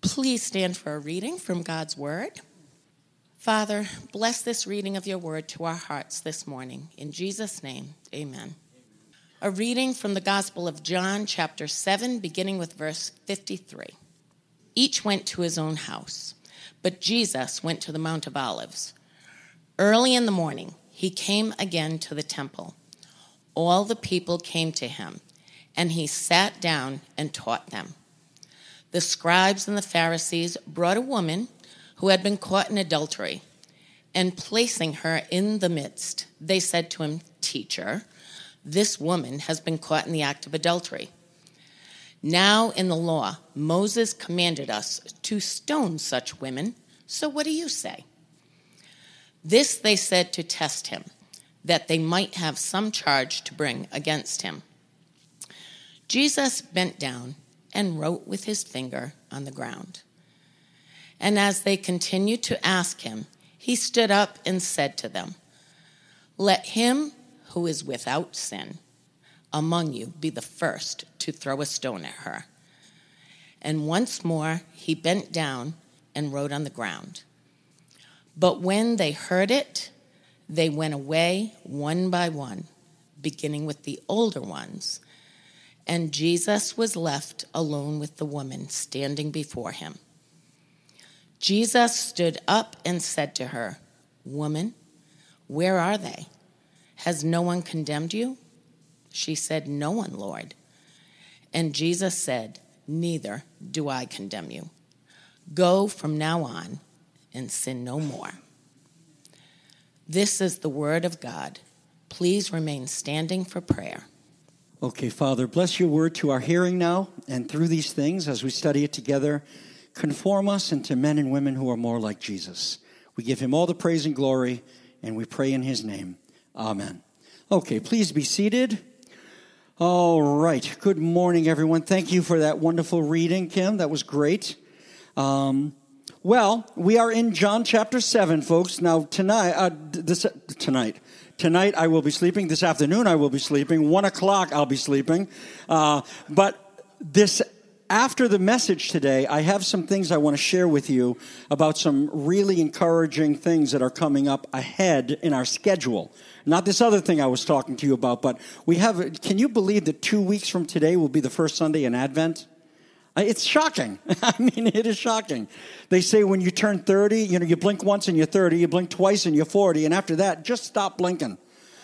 Please stand for a reading from God's Word. Father, bless this reading of your Word to our hearts this morning. In Jesus' name, amen. A reading from the Gospel of John, chapter 7, beginning with verse 53. Each went to his own house, but Jesus went to the Mount of Olives. Early in the morning, he came again to the temple. All the people came to him, and he sat down and taught them. The scribes and the Pharisees brought a woman who had been caught in adultery, and placing her in the midst, they said to him, "Teacher, this woman has been caught in the act of adultery. Now in the law, Moses commanded us to stone such women, so what do you say?" This they said to test him, that they might have some charge to bring against him. Jesus bent down and wrote with his finger on the ground. And as they continued to ask him, he stood up and said to them, "Let him who is without sin among you be the first to throw a stone at her." And once more he bent down and wrote on the ground. But when they heard it, they went away one by one, beginning with the older ones. And Jesus was left alone with the woman standing before him. Jesus stood up and said to her, "Woman, where are they? Has no one condemned you?" She said, "No one, Lord." And Jesus said, "Neither do I condemn you. Go from now on and sin no more." This is the word of God. Please remain standing for prayer. Okay, Father, bless your word to our hearing now, and through these things, as we study it together, conform us into men and women who are more like Jesus. We give him all the praise and glory, and we pray in his name. Amen. Okay, please be seated. All right. Good morning, everyone. Thank you for that wonderful reading, Kim. That was great. Well, we are in John chapter 7, folks. Now, Tonight I will be sleeping. This afternoon I will be sleeping. 1 o'clock I'll be sleeping. But after the message today, I have some things I want to share with you about some really encouraging things that are coming up ahead in our schedule. Not this other thing I was talking to you about, but can you believe that 2 weeks from today will be the first Sunday in Advent? It's shocking. I mean, it is shocking. They say when you turn 30, you blink once and you're 30, you blink twice and you're 40, and after that, just stop blinking.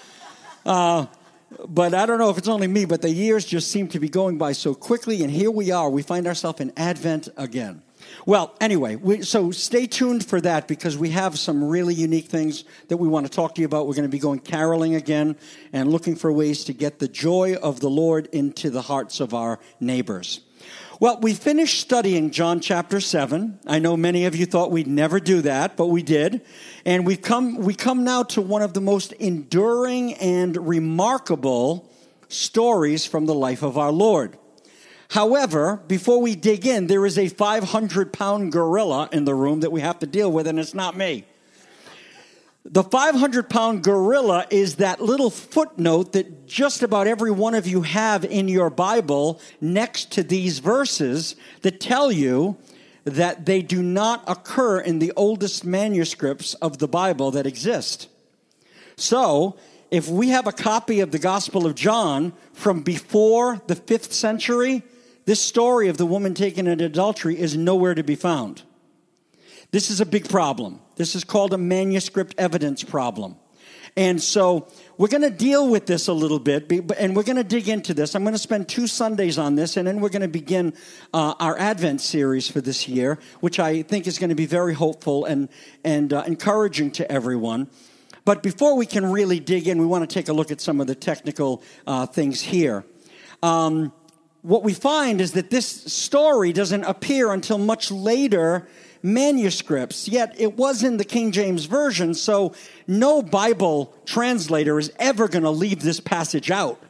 But I don't know if it's only me, but the years just seem to be going by so quickly, and here we are. We find ourselves in Advent again. Well, anyway, so stay tuned for that because we have some really unique things that we want to talk to you about. We're going to be going caroling again and looking for ways to get the joy of the Lord into the hearts of our neighbors. Well, we finished studying John chapter 7. I know many of you thought we'd never do that, but we did. And we come now to one of the most enduring and remarkable stories from the life of our Lord. However, before we dig in, there is a 500-pound gorilla in the room that we have to deal with, and it's not me. The 500-pound gorilla is that little footnote that just about every one of you have in your Bible next to these verses that tell you that they do not occur in the oldest manuscripts of the Bible that exist. So, if we have a copy of the Gospel of John from before the 5th century, this story of the woman taken in adultery is nowhere to be found. This is a big problem. This is called a manuscript evidence problem. And so we're going to deal with this a little bit, and we're going to dig into this. I'm going to spend 2 Sundays on this, and then we're going to begin our Advent series for this year, which I think is going to be very hopeful and encouraging to everyone. But before we can really dig in, we want to take a look at some of the technical things here. What we find is that this story doesn't appear until much later manuscripts, yet it was in the King James Version, so no Bible translator is ever going to leave this passage out.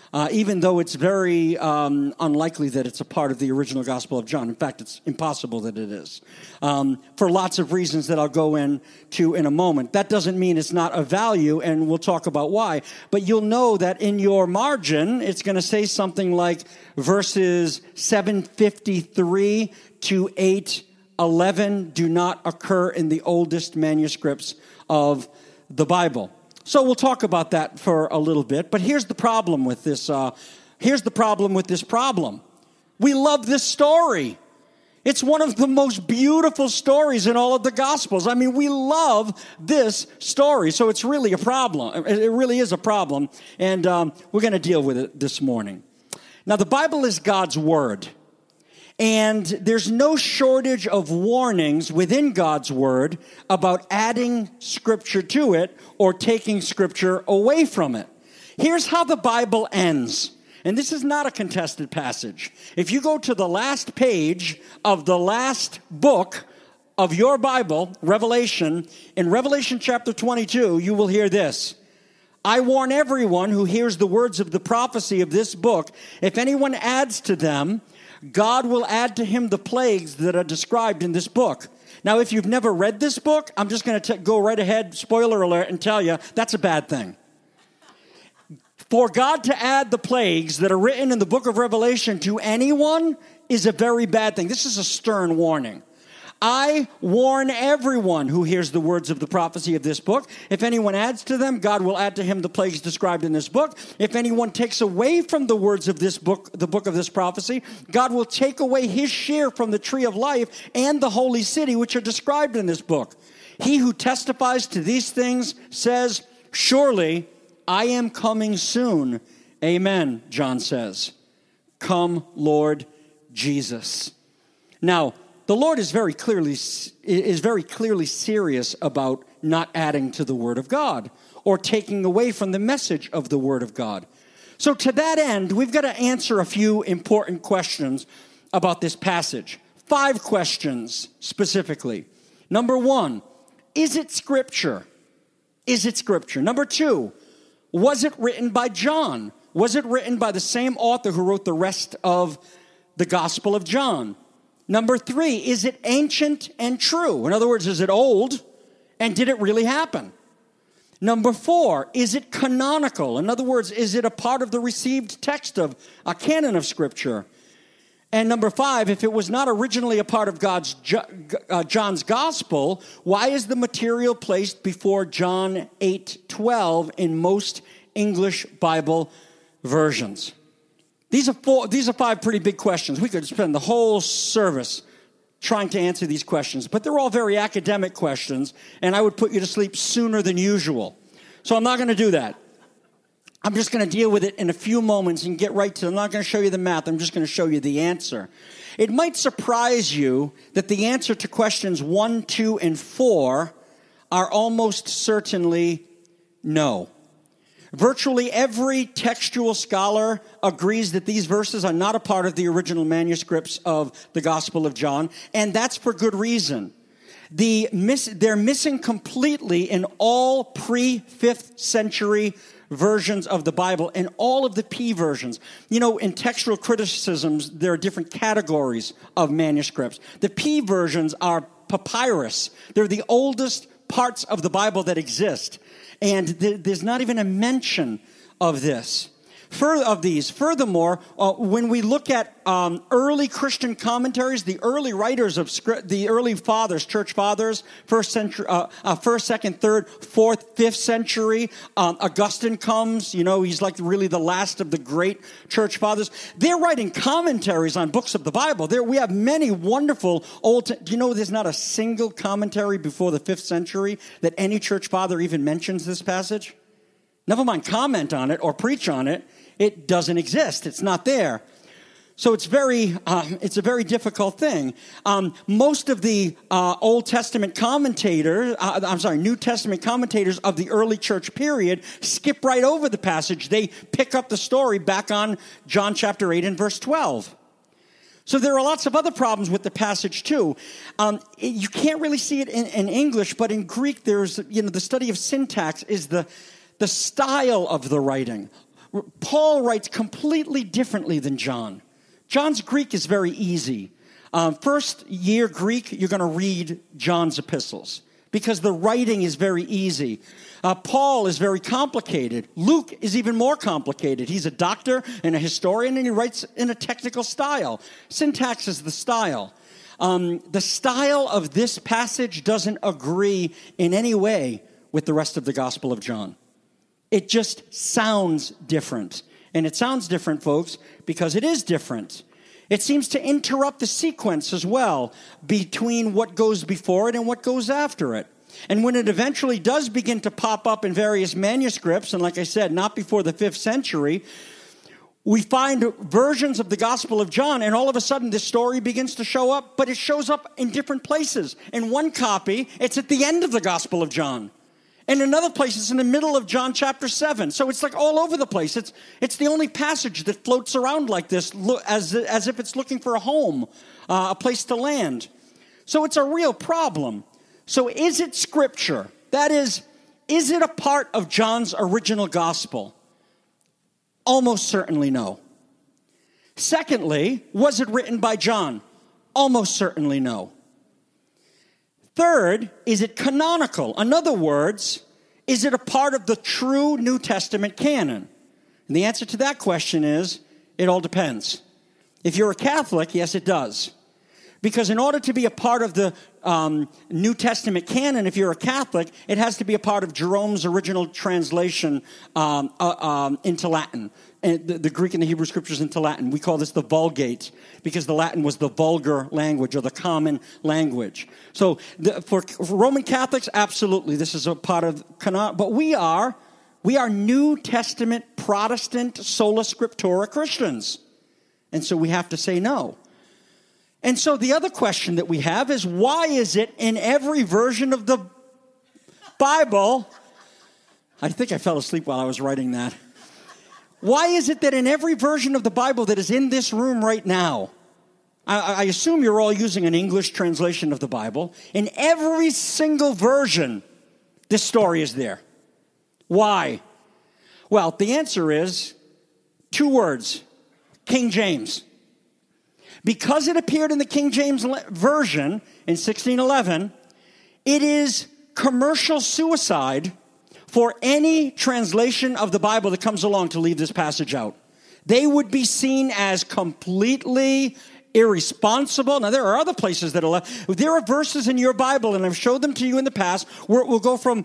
even though it's very unlikely that it's a part of the original Gospel of John. In fact, it's impossible that it is, for lots of reasons that I'll go into in a moment. That doesn't mean it's not of value, and we'll talk about why. But you'll know that in your margin, it's going to say something like verses 753 to 811 do not occur in the oldest manuscripts of the Bible. So we'll talk about that for a little bit. But here's the problem with this. Here's the problem with this problem. We love this story. It's one of the most beautiful stories in all of the Gospels. I mean, we love this story. So it's really a problem. It really is a problem. And we're going to deal with it this morning. Now, the Bible is God's Word. And there's no shortage of warnings within God's Word about adding Scripture to it or taking Scripture away from it. Here's how the Bible ends. And this is not a contested passage. If you go to the last page of the last book of your Bible, Revelation, in Revelation chapter 22, you will hear this. I warn everyone who hears the words of the prophecy of this book, if anyone adds to them, God will add to him the plagues that are described in this book. Now, if you've never read this book, I'm just going to go right ahead, spoiler alert, and tell you that's a bad thing. For God to add the plagues that are written in the book of Revelation to anyone is a very bad thing. This is a stern warning. I warn everyone who hears the words of the prophecy of this book. If anyone adds to them, God will add to him the plagues described in this book. If anyone takes away from the words of this book, the book of this prophecy, God will take away his share from the tree of life and the holy city, which are described in this book. He who testifies to these things says, surely I am coming soon. Amen, John says. Come, Lord Jesus. Now, the Lord is very clearly serious about not adding to the Word of God or taking away from the message of the Word of God. So to that end, we've got to answer a few important questions about this passage. 5 questions specifically. Number 1, is it Scripture? Is it Scripture? Number 2, was it written by John? Was it written by the same author who wrote the rest of the Gospel of John? Number 3, is it ancient and true? In other words, is it old and did it really happen? Number 4, is it canonical? In other words, is it a part of the received text of a canon of Scripture? And number 5, if it was not originally a part of John's Gospel, why is the material placed before John 8:12 in most English Bible versions? These are 5 pretty big questions. We could spend the whole service trying to answer these questions, but they're all very academic questions, and I would put you to sleep sooner than usual. So I'm not going to do that. I'm just going to deal with it in a few moments and get right to it. I'm not going to show you the math. I'm just going to show you the answer. It might surprise you that the answer to questions 1, 2, and 4 are almost certainly no. Virtually every textual scholar agrees that these verses are not a part of the original manuscripts of the Gospel of John, and that's for good reason. They're missing completely in all pre-5th century versions of the Bible and all of the P versions. You know, in textual criticisms, there are different categories of manuscripts. The P versions are papyrus. They're the oldest parts of the Bible that exist. And there's not even a mention of this. Furthermore, when we look at early Christian commentaries, the early writers of the early fathers, church fathers, first, second, third, fourth, 5th century, Augustine comes. You know, he's like really the last of the great church fathers. They're writing commentaries on books of the Bible. We have many wonderful do you know there's not a single commentary before the 5th century that any church father even mentions this passage? Never mind comment on it or preach on it. It doesn't exist. It's not there. So it's a very difficult thing. Most of the New Testament commentators of the early church period skip right over the passage. They pick up the story back on John chapter 8 and verse 12. So there are lots of other problems with the passage too. You can't really see it in English, but in Greek, there's, the study of syntax is the style of the writing. Paul writes completely differently than John. John's Greek is very easy. First year Greek, you're going to read John's epistles because the writing is very easy. Paul is very complicated. Luke is even more complicated. He's a doctor and a historian, and he writes in a technical style. Syntax is the style. The style of this passage doesn't agree in any way with the rest of the Gospel of John. It just sounds different. And it sounds different, folks, because it is different. It seems to interrupt the sequence as well between what goes before it and what goes after it. And when it eventually does begin to pop up in various manuscripts, and like I said, not before the 5th century, we find versions of the Gospel of John, and all of a sudden this story begins to show up, but it shows up in different places. In one copy, it's at the end of the Gospel of John. In another place, it's in the middle of John chapter 7. So it's like all over the place. It's the only passage that floats around like this, as if it's looking for a home, a place to land. So it's a real problem. So is it Scripture? That is it a part of John's original gospel? Almost certainly no. Secondly, was it written by John? Almost certainly no. Third, is it canonical? In other words, is it a part of the true New Testament canon? And the answer to that question is, it all depends. If you're a Catholic, yes, it does. Because in order to be a part of the New Testament canon, if you're a Catholic, it has to be a part of Jerome's original translation into Latin. And the Greek and the Hebrew scriptures into Latin. We call this the Vulgate because the Latin was the vulgar language or the common language. So for Roman Catholics, absolutely, this is a part of canon. But we are New Testament Protestant sola scriptura Christians. And so we have to say no. And so the other question that we have is, why is it in every version of the Bible? I think I fell asleep while I was writing that. Why is it that in every version of the Bible that is in this room right now, I assume you're all using an English translation of the Bible, in every single version, this story is there. Why? Well, the answer is 2 words, King James. Because it appeared in the King James Version in 1611, it is commercial suicide for any translation of the Bible that comes along to leave this passage out. They would be seen as completely irresponsible. Now, there are other places that are there are verses in your Bible, and I've showed them to you in the past, where it will go from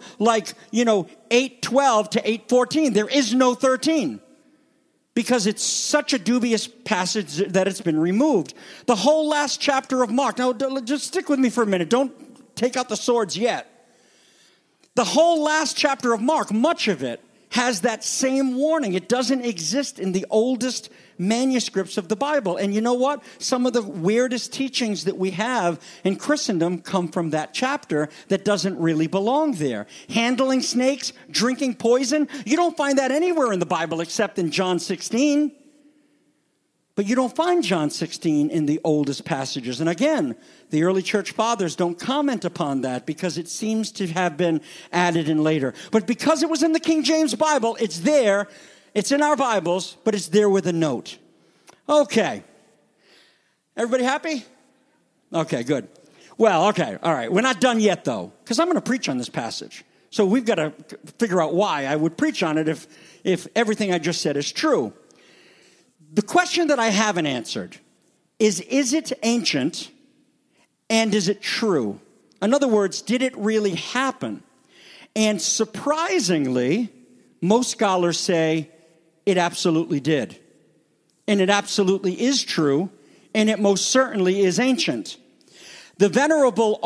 8:12 to 8:14. There is no 13. Because it's such a dubious passage that it's been removed. The whole last chapter of Mark. Now, just stick with me for a minute. Don't take out the swords yet. The whole last chapter of Mark, much of it, has that same warning. It doesn't exist in the oldest manuscripts of the Bible. And you know what? Some of the weirdest teachings that we have in Christendom come from that chapter that doesn't really belong there. Handling snakes, drinking poison, you don't find that anywhere in the Bible except in John 16. But you don't find John 16 in the oldest passages. And again, the early church fathers don't comment upon that because it seems to have been added in later. But because it was in the King James Bible, it's there. It's in our Bibles, but it's there with a note. Okay. Everybody happy? Okay, good. Well, okay, all right. We're not done yet, though, because I'm going to preach on this passage. So we've got to figure out why I would preach on it if everything I just said is true. The question that I haven't answered is it ancient and is it true? In other words, did it really happen? And surprisingly, most scholars say it absolutely did. And it absolutely is true, and it most certainly is ancient. The Venerable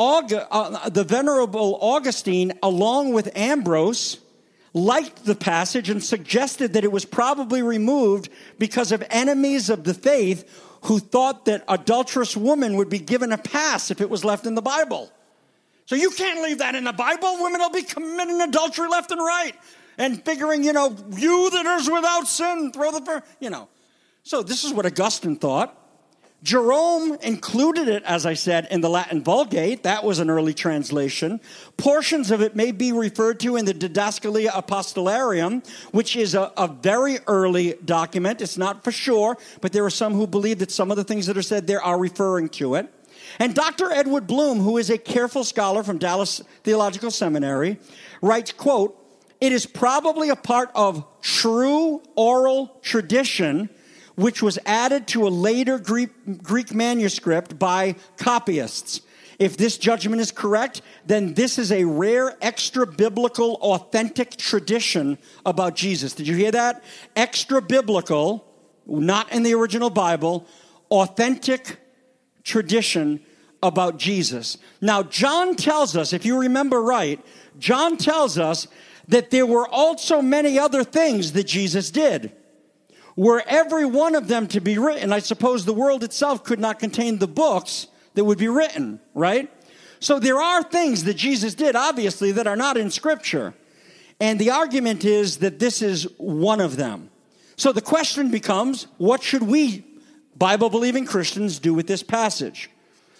Augustine, along with Ambrose, liked the passage and suggested that it was probably removed because of enemies of the faith who thought that adulterous women would be given a pass if it was left in the Bible. So you can't leave that in the Bible. Women will be committing adultery left and right. And figuring, you that is without sin, throw the... So this is what Augustine thought. Jerome included it, as I said, in the Latin Vulgate. That was an early translation. Portions of it may be referred to in the Didascalia Apostolarium, which is a very early document. It's not for sure, but there are some who believe that some of the things that are said there are referring to it. And Dr. Edward Bloom, who is a careful scholar from Dallas Theological Seminary, writes, quote, "It is probably a part of true oral tradition which was added to a later Greek manuscript by copyists. If this judgment is correct, then this is a rare extra-biblical authentic tradition about Jesus." Did you hear that? Extra-biblical, not in the original Bible, authentic tradition about Jesus. Now, John tells us, if you remember right, John tells us that there were also many other things that Jesus did. Were every one of them to be written, I suppose the world itself could not contain the books that would be written, right? So there are things that Jesus did, obviously, that are not in Scripture. And the argument is that this is one of them. So the question becomes, what should we, Bible-believing Christians, do with this passage?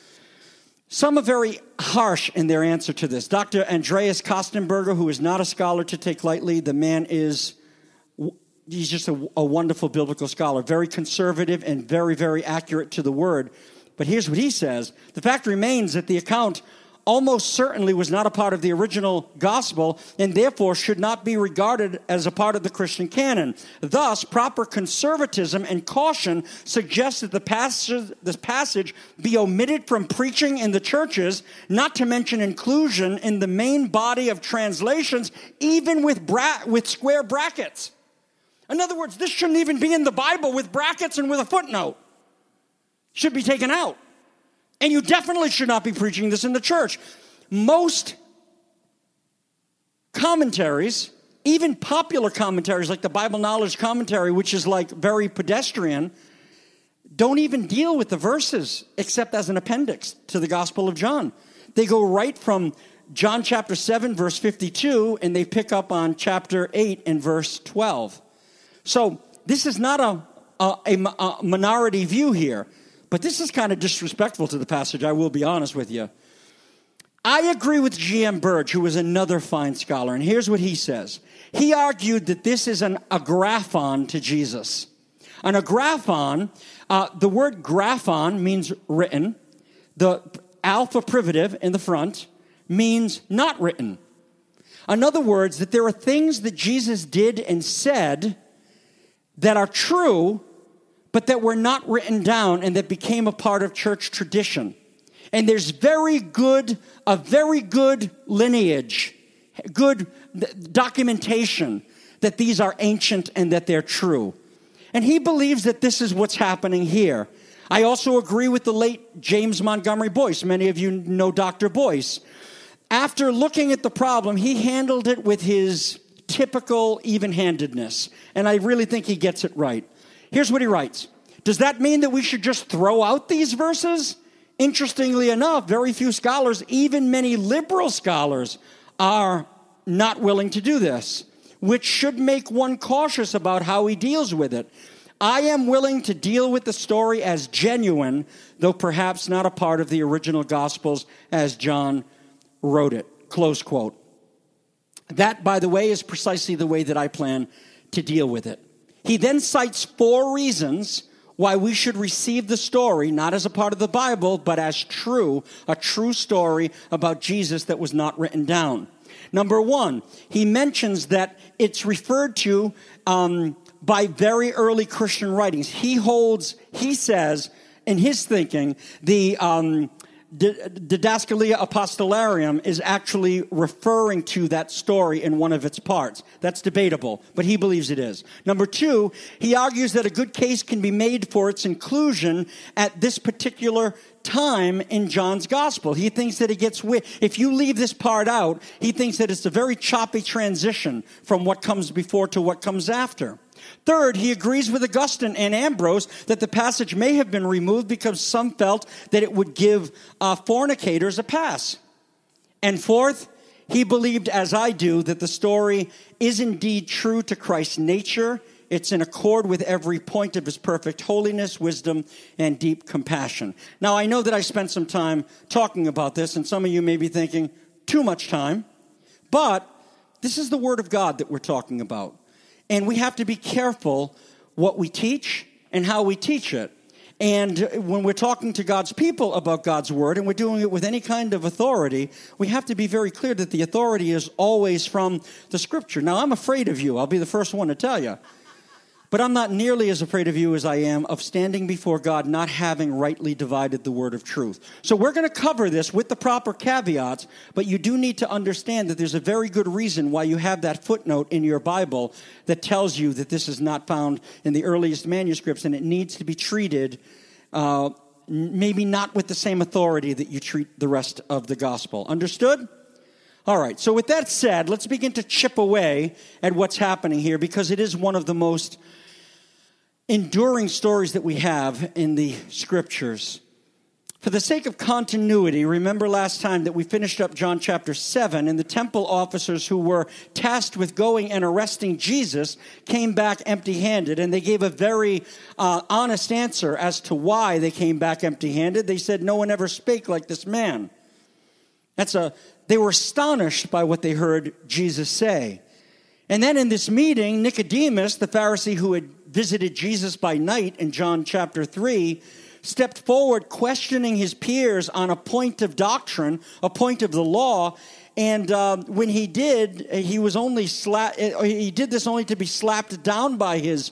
Some are very harsh in their answer to this. Dr. Andreas Kostenberger, who is not a scholar to take lightly, the man is... he's just a wonderful biblical scholar, very conservative and very, very accurate to the word. But here's what he says. The fact remains that the account almost certainly was not a part of the original gospel and therefore should not be regarded as a part of the Christian canon. Thus, proper conservatism and caution suggest that this passage be omitted from preaching in the churches, not to mention inclusion in the main body of translations, even with square brackets. In other words, this shouldn't even be in the Bible with brackets and with a footnote. Should be taken out. And you definitely should not be preaching this in the church. Most commentaries, even popular commentaries like the Bible Knowledge Commentary, which is like very pedestrian, don't even deal with the verses except as an appendix to the Gospel of John. They go right from John chapter 7, verse 52, and they pick up on chapter 8 and verse 12. So this is not a minority view here, but this is kind of disrespectful to the passage, I will be honest with you. I agree with G.M. Burge, who is another fine scholar, and here's what he says. He argued that this is an agraphon to Jesus. An agraphon, the word graphon means written. The alpha privative in the front means not written. In other words, that there are things that Jesus did and said that are true, but that were not written down and that became a part of church tradition. And there's a very good lineage, good documentation that these are ancient and that they're true. And he believes that this is what's happening here. I also agree with the late James Montgomery Boyce. Many of you know Dr. Boyce. After looking at the problem, he handled it with his typical even-handedness. And I really think he gets it right. Here's what he writes. Does that mean that we should just throw out these verses? Interestingly enough, very few scholars, even many liberal scholars, are not willing to do this, which should make one cautious about how he deals with it. I am willing to deal with the story as genuine, though perhaps not a part of the original Gospels as John wrote it. Close quote. That, by the way, is precisely the way that I plan to deal with it. He then cites 4 reasons why we should receive the story, not as a part of the Bible, but as true, a true story about Jesus that was not written down. Number 1, he mentions that it's referred to by very early Christian writings. He says, in his thinking, the Didascalia Apostolarium is actually referring to that story in one of its parts. That's debatable, but he believes it is. Number 2, he argues that a good case can be made for its inclusion at this particular time in John's gospel. He thinks that if you leave this part out, he thinks that it's a very choppy transition from what comes before to what comes after. Third, he agrees with Augustine and Ambrose that the passage may have been removed because some felt that it would give fornicators a pass. And fourth, he believed, as I do, that the story is indeed true to Christ's nature, It's in accord with every point of his perfect holiness, wisdom, and deep compassion. Now, I know that I spent some time talking about this, and some of you may be thinking, too much time. But this is the Word of God that we're talking about. And we have to be careful what we teach and how we teach it. And when we're talking to God's people about God's Word, and we're doing it with any kind of authority, we have to be very clear that the authority is always from the Scripture. Now, I'm afraid of you. I'll be the first one to tell you. But I'm not nearly as afraid of you as I am of standing before God not having rightly divided the word of truth. So we're going to cover this with the proper caveats, but you do need to understand that there's a very good reason why you have that footnote in your Bible that tells you that this is not found in the earliest manuscripts, and it needs to be treated maybe not with the same authority that you treat the rest of the gospel. Understood? All right, so with that said, let's begin to chip away at what's happening here, because it is one of the most enduring stories that we have in the Scriptures. For the sake of continuity, remember last time that we finished up John chapter 7, and the temple officers who were tasked with going and arresting Jesus came back empty-handed, and they gave a very honest answer as to why they came back empty-handed. They said, "No one ever spake like this man." They were astonished by what they heard Jesus say. And then in this meeting, Nicodemus, the Pharisee who had visited Jesus by night in John chapter 3, stepped forward questioning his peers on a point of doctrine, a point of the law. And when he did, he did this only to be slapped down by his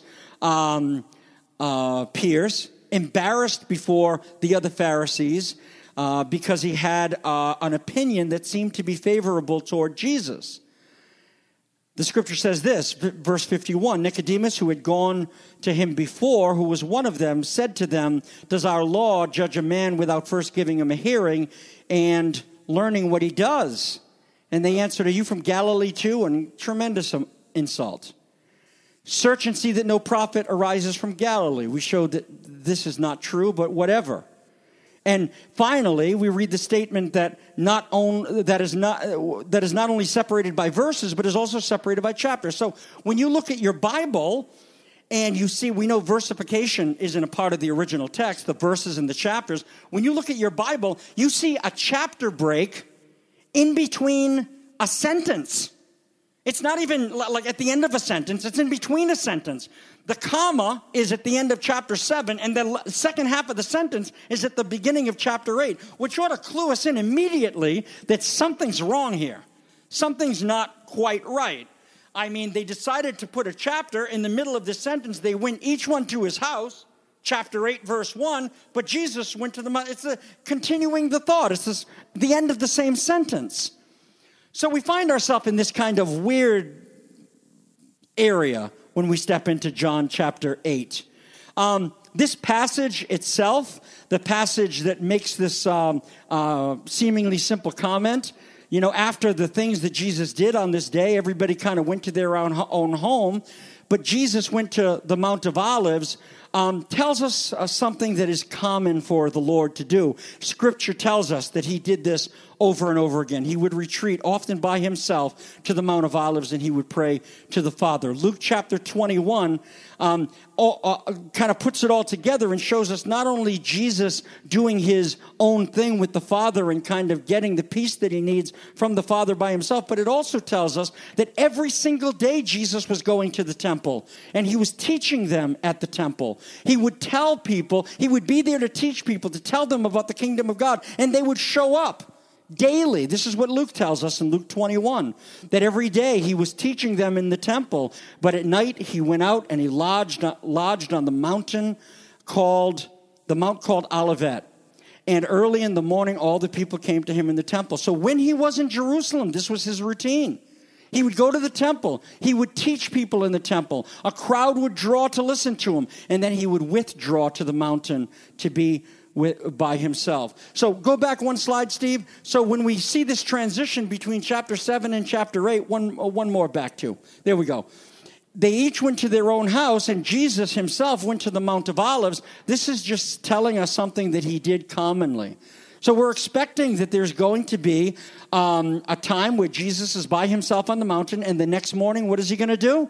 peers, embarrassed before the other Pharisees, because he had an opinion that seemed to be favorable toward Jesus. The scripture says this, verse 51, Nicodemus, who had gone to him before, who was one of them, said to them, "Does our law judge a man without first giving him a hearing and learning what he does?" And they answered, "Are you from Galilee too?" And tremendous insult. "Search and see that no prophet arises from Galilee." We showed that this is not true, but whatever. And finally, we read the statement that is not only separated by verses, but is also separated by chapters. So when you look at your Bible and you see, we know versification isn't a part of the original text, the verses and the chapters. When you look at your Bible, you see a chapter break in between a sentence. It's not even like at the end of a sentence. It's in between a sentence. The comma is at the end of chapter 7, and the second half of the sentence is at the beginning of chapter 8, which ought to clue us in immediately that something's wrong here. Something's not quite right. I mean, they decided to put a chapter in the middle of this sentence. They went each one to his house, chapter 8, verse 1, but Jesus went to the mountain. It's continuing the thought. It's the end of the same sentence. So we find ourselves in this kind of weird area when we step into John chapter 8. This passage itself, the passage that makes this seemingly simple comment, after the things that Jesus did on this day, everybody kind of went to their own home, but Jesus went to the Mount of Olives, tells us something that is common for the Lord to do. Scripture tells us that he did this over and over again. He would retreat often by himself to the Mount of Olives, and he would pray to the Father. Luke chapter 21 kind of puts it all together and shows us not only Jesus doing his own thing with the Father and kind of getting the peace that he needs from the Father by himself, but it also tells us that every single day Jesus was going to the temple, and he was teaching them at the temple. He would tell people, he would be there to teach people, to tell them about the kingdom of God, and they would show up daily. This is what Luke tells us in Luke 21, that every day he was teaching them in the temple, but at night he went out and he lodged on the Mount called Olivet. And early in the morning, all the people came to him in the temple. So when he was in Jerusalem, this was his routine. He would go to the temple. He would teach people in the temple. A crowd would draw to listen to him, and then he would withdraw to the mountain to be by himself. So go back one slide, Steve. So when we see this transition between chapter 7 and chapter 8, one more back to. There we go. They each went to their own house, and Jesus himself went to the Mount of Olives. This is just telling us something that he did commonly. So we're expecting that there's going to be a time where Jesus is by himself on the mountain, and the next morning, what is he going to do?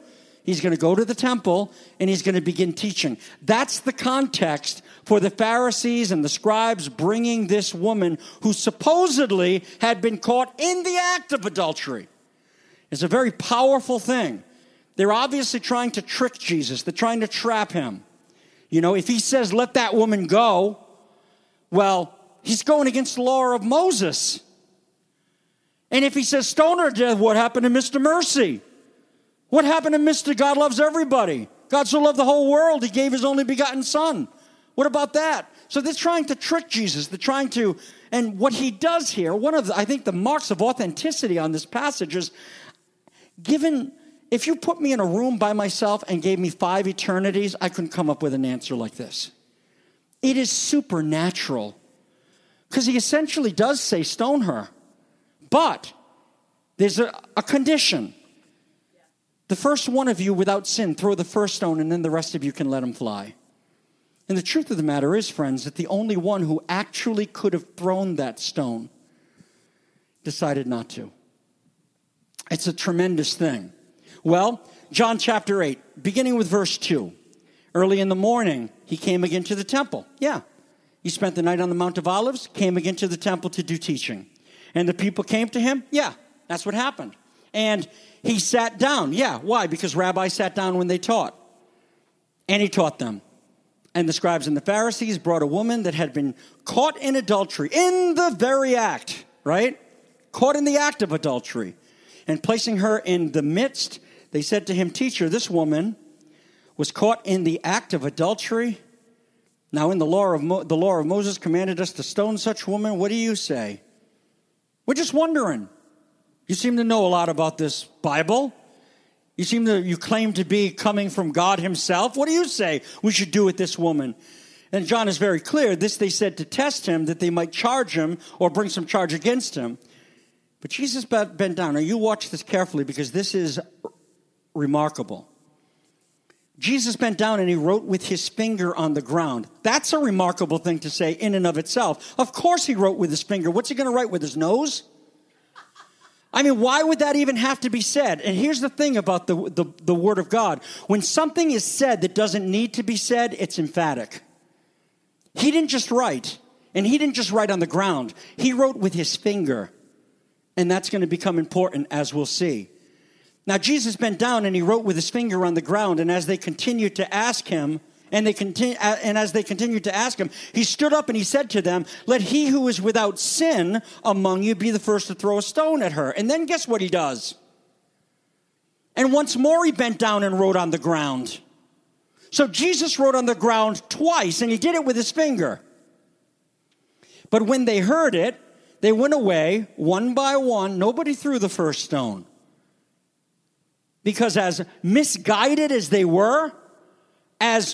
He's going to go to the temple, and he's going to begin teaching. That's the context for the Pharisees and the scribes bringing this woman who supposedly had been caught in the act of adultery. It's a very powerful thing. They're obviously trying to trick Jesus. They're trying to trap him. You know, if he says, let that woman go, well, he's going against the law of Moses. And if he says, stone her to death, what happened to Mr. Mercy? What happened to Mr. God loves everybody? God so loved the whole world, he gave his only begotten son. What about that? So they're trying to trick Jesus. They're trying to, and what he does here, one of the, I think the marks of authenticity on this passage is, if you put me in a room by myself and gave me 5 eternities, I couldn't come up with an answer like this. It is supernatural. Because he essentially does say, stone her. But there's a condition. The first one of you without sin, throw the first stone, and then the rest of you can let him fly. And the truth of the matter is, friends, that the only one who actually could have thrown that stone decided not to. It's a tremendous thing. Well, John chapter 8, beginning with verse 2. Early in the morning, he came again to the temple. Yeah. He spent the night on the Mount of Olives, came again to the temple to do teaching. And the people came to him? Yeah, that's what happened. And he sat down. Yeah, why? Because rabbis sat down when they taught. And he taught them. And the scribes and the Pharisees brought a woman that had been caught in adultery, in the very act, right? Caught in the act of adultery. And placing her in the midst, they said to him, Teacher, this woman was caught in the act of adultery. Now in the law of Moses commanded us to stone such woman. What do you say? We're just wondering. You seem to know a lot about this Bible. You claim to be coming from God himself. What do you say we should do with this woman? And John is very clear. This they said to test him, that they might charge him or bring some charge against him. But Jesus bent down. Now you watch this carefully because this is remarkable. Jesus bent down and he wrote with his finger on the ground. That's a remarkable thing to say in and of itself. Of course he wrote with his finger. What's he going to write with his nose? I mean, why would that even have to be said? And here's the thing about the Word of God. When something is said that doesn't need to be said, it's emphatic. He didn't just write, and he didn't just write on the ground. He wrote with his finger, and that's going to become important, as we'll see. Now, Jesus bent down and he wrote with his finger on the ground, and as they continued to ask him, as they continued to ask him, he stood up and he said to them, let he who is without sin among you be the first to throw a stone at her. And then guess what he does? And once more he bent down and wrote on the ground. So Jesus wrote on the ground twice, and he did it with his finger. But when they heard it, they went away one by one. Nobody threw the first stone. Because as misguided as they were, as,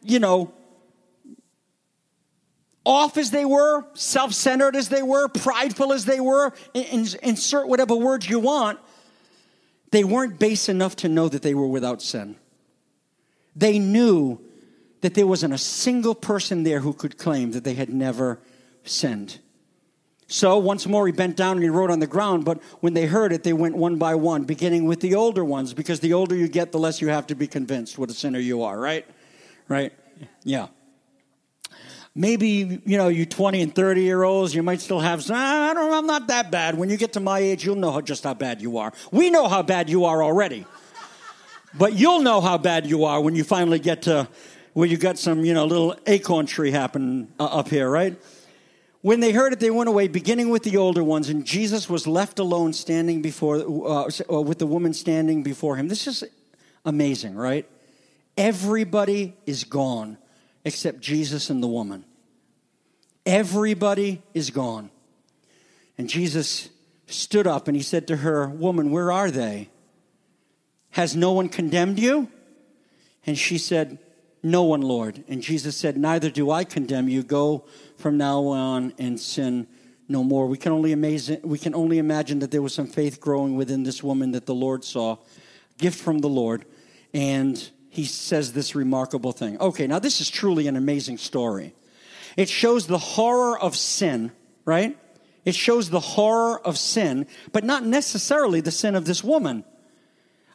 off as they were, self-centered as they were, prideful as they were, insert whatever words you want, they weren't base enough to know that they were without sin. They knew that there wasn't a single person there who could claim that they had never sinned. So once more he bent down and he wrote on the ground, but when they heard it, they went one by one, beginning with the older ones, because the older you get, the less you have to be convinced what a sinner you are, right? Right? Yeah. Maybe, you 20 and 30-year-olds, you might still have some, I'm not that bad. When you get to my age, you'll know just how bad you are. We know how bad you are already. But you'll know how bad you are when you finally get to where you got some, little acorn tree happening up here, right? When they heard it, they went away, beginning with the older ones, and Jesus was left alone standing with the woman standing before him. This is amazing, right? Everybody is gone except Jesus and the woman. Everybody is gone. And Jesus stood up and he said to her, Woman, where are they? Has no one condemned you? And she said, No one, Lord. And Jesus said, Neither do I condemn you. Go from now on and sin no more. We can only imagine that there was some faith growing within this woman that the Lord saw. Gift from the Lord. And he says this remarkable thing. Okay, now this is truly an amazing story. It shows the horror of sin, right? It shows the horror of sin, but not necessarily the sin of this woman.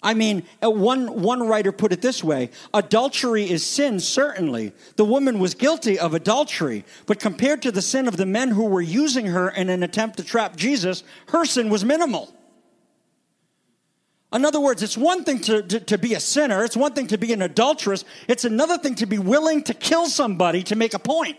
I mean, one writer put it this way: adultery is sin, certainly. The woman was guilty of adultery, but compared to the sin of the men who were using her in an attempt to trap Jesus, her sin was minimal. In other words, it's one thing to be a sinner. It's one thing to be an adulteress. It's another thing to be willing to kill somebody to make a point.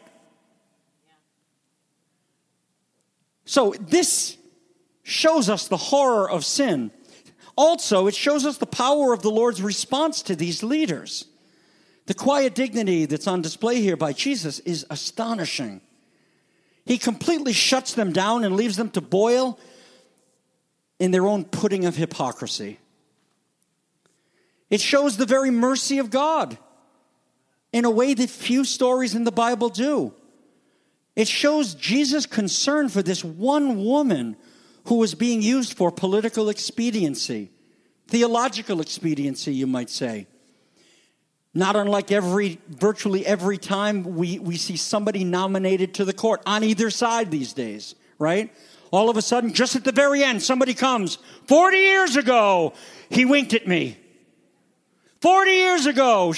So this shows us the horror of sin. Also, it shows us the power of the Lord's response to these leaders. The quiet dignity that's on display here by Jesus is astonishing. He completely shuts them down and leaves them to boil in their own pudding of hypocrisy. It shows the very mercy of God in a way that few stories in the Bible do. It shows Jesus' concern for this one woman who was being used for political expediency, theological expediency, you might say. Not unlike virtually every time we see somebody nominated to the court on either side these days, right? All of a sudden, just at the very end, somebody comes. 40 years ago, he winked at me. 40 years ago,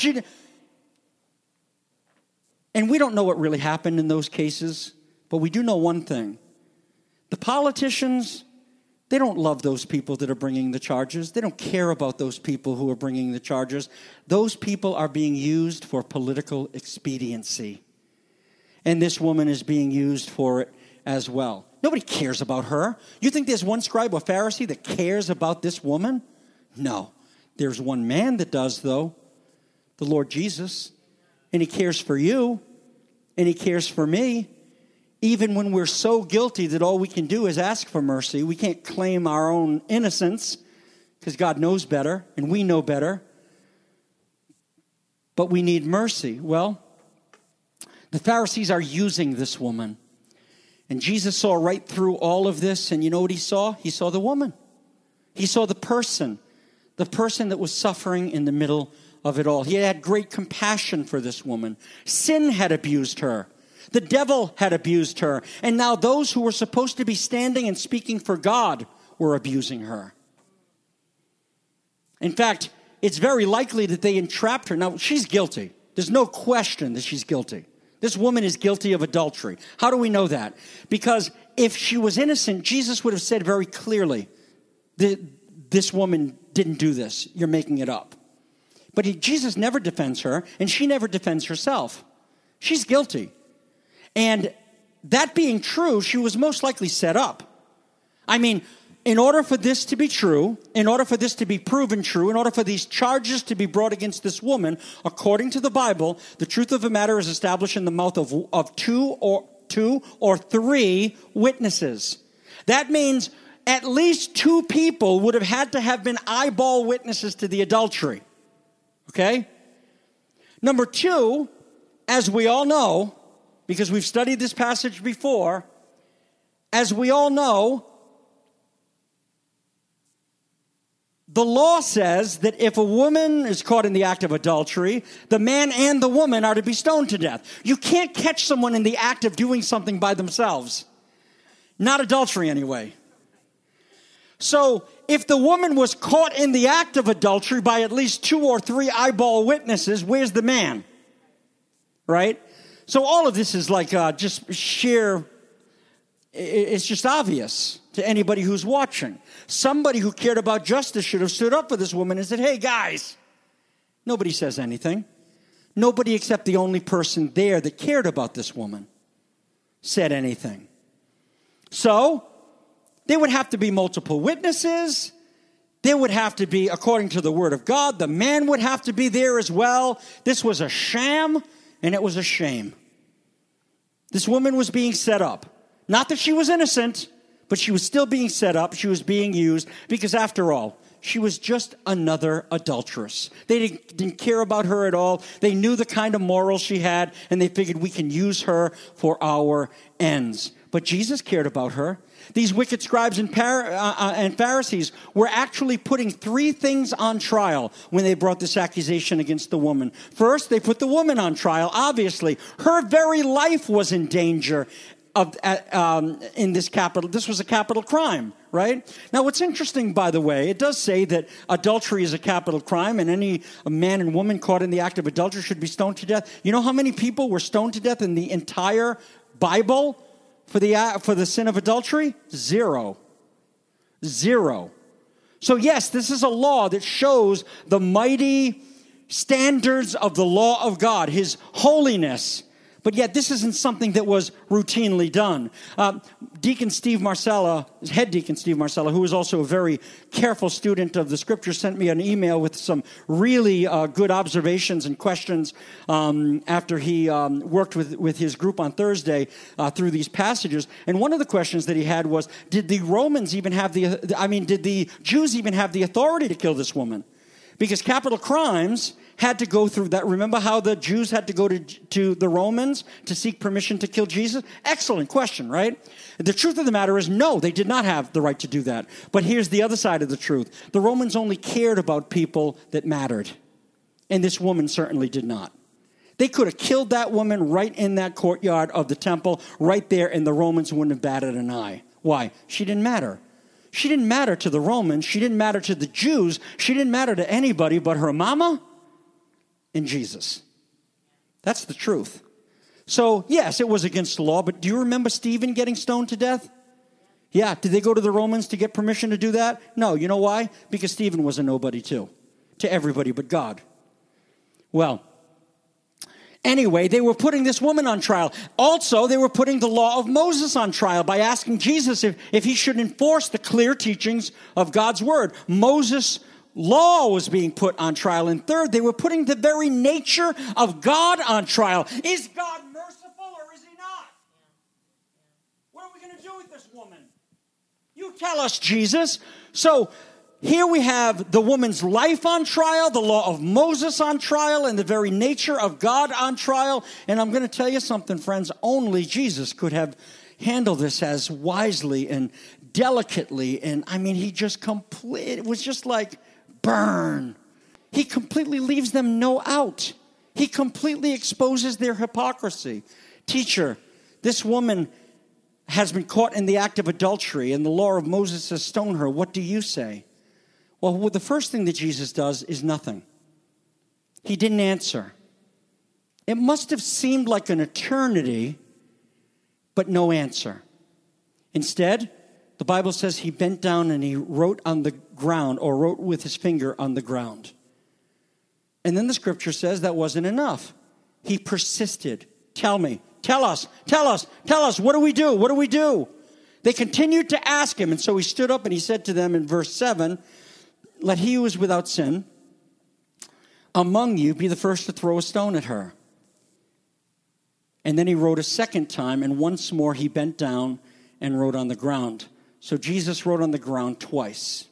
and we don't know what really happened in those cases, but we do know one thing. The politicians, they don't love those people that are bringing the charges. They don't care about those people who are bringing the charges. Those people are being used for political expediency. And this woman is being used for it as well. Nobody cares about her. You think there's one scribe or Pharisee that cares about this woman? No. There's one man that does, though, the Lord Jesus. And he cares for you, and he cares for me. Even when we're so guilty that all we can do is ask for mercy, we can't claim our own innocence because God knows better and we know better. But we need mercy. Well, the Pharisees are using this woman. And Jesus saw right through all of this, and you know what he saw? He saw the woman. He saw the person that was suffering in the middle of it all. He had great compassion for this woman. Sin had abused her. The devil had abused her. And now those who were supposed to be standing and speaking for God were abusing her. In fact, it's very likely that they entrapped her. Now, she's guilty. There's no question that she's guilty. This woman is guilty of adultery. How do we know that? Because if she was innocent, Jesus would have said very clearly, this woman didn't do this. You're making it up. But Jesus never defends her, and she never defends herself. She's guilty. And that being true, she was most likely set up. I mean, in order for this to be true, in order for this to be proven true, in order for these charges to be brought against this woman, according to the Bible, the truth of the matter is established in the mouth of two or three witnesses. That means at least two people would have had to have been eyeball witnesses to the adultery. Okay? Number two, as we all know, because we've studied this passage before, as we all know, the law says that if a woman is caught in the act of adultery, the man and the woman are to be stoned to death. You can't catch someone in the act of doing something by themselves. Not adultery anyway. So if the woman was caught in the act of adultery by at least two or three eyeball witnesses, where's the man? Right? So all of this is like just sheer, it's just obvious to anybody who's watching. Somebody who cared about justice should have stood up for this woman and said, hey guys, nobody says anything. Nobody except the only person there that cared about this woman said anything. So there would have to be multiple witnesses. There would have to be, according to the word of God, the man would have to be there as well. This was a sham. And it was a shame. This woman was being set up. Not that she was innocent, but she was still being set up. She was being used because, after all, she was just another adulteress. They didn't care about her at all. They knew the kind of morals she had, and they figured we can use her for our ends. But Jesus cared about her. These wicked scribes and Pharisees were actually putting three things on trial when they brought this accusation against the woman. First, they put the woman on trial, obviously. Her very life was in danger in this capital. This was a capital crime, right? Now, what's interesting, by the way, it does say that adultery is a capital crime, and any man and woman caught in the act of adultery should be stoned to death. You know how many people were stoned to death in the entire Bible for the sin of adultery? Zero. So yes, this is a law that shows the mighty standards of the law of God, His holiness. But yet this isn't something that was routinely done. Head Deacon Steve Marcella, who was also a very careful student of the Scripture, sent me an email with some really good observations and questions after he worked with his group on Thursday through these passages. And one of the questions that he had was, did the Jews even have the authority to kill this woman? Because capital crimes had to go through that. Remember how the Jews had to go to the Romans to seek permission to kill Jesus? Excellent question, right? The truth of the matter is, no, they did not have the right to do that. But here's the other side of the truth. The Romans only cared about people that mattered. And this woman certainly did not. They could have killed that woman right in that courtyard of the temple, right there, and the Romans wouldn't have batted an eye. Why? She didn't matter. She didn't matter to the Romans. She didn't matter to the Jews. She didn't matter to anybody but her mama and Jesus. That's the truth. So, yes, it was against the law, but do you remember Stephen getting stoned to death? Yeah, did they go to the Romans to get permission to do that? No, you know why? Because Stephen was a nobody too, to everybody but God. Well, anyway, they were putting this woman on trial. Also, they were putting the law of Moses on trial by asking Jesus if he should enforce the clear teachings of God's word. Moses' law was being put on trial. And third, they were putting the very nature of God on trial. Is God merciful or is he not? What are we going to do with this woman? You tell us, Jesus. So here we have the woman's life on trial, the law of Moses on trial, and the very nature of God on trial. And I'm going to tell you something, friends. Only Jesus could have handled this as wisely and delicately. And I mean, it was just like, burn. He completely leaves them no out. He completely exposes their hypocrisy. Teacher, this woman has been caught in the act of adultery, and the law of Moses has stoned her. What do you say? Well, the first thing that Jesus does is nothing. He didn't answer. It must have seemed like an eternity, but no answer. Instead, the Bible says he bent down and he wrote on the ground, or wrote with his finger on the ground. And then the Scripture says that wasn't enough. He persisted. Tell us, what do we do? What do we do? They continued to ask him, and so he stood up and he said to them in verse 7, let he who is without sin among you be the first to throw a stone at her. And then he wrote a second time, and once more he bent down and wrote on the ground. So Jesus wrote on the ground twice.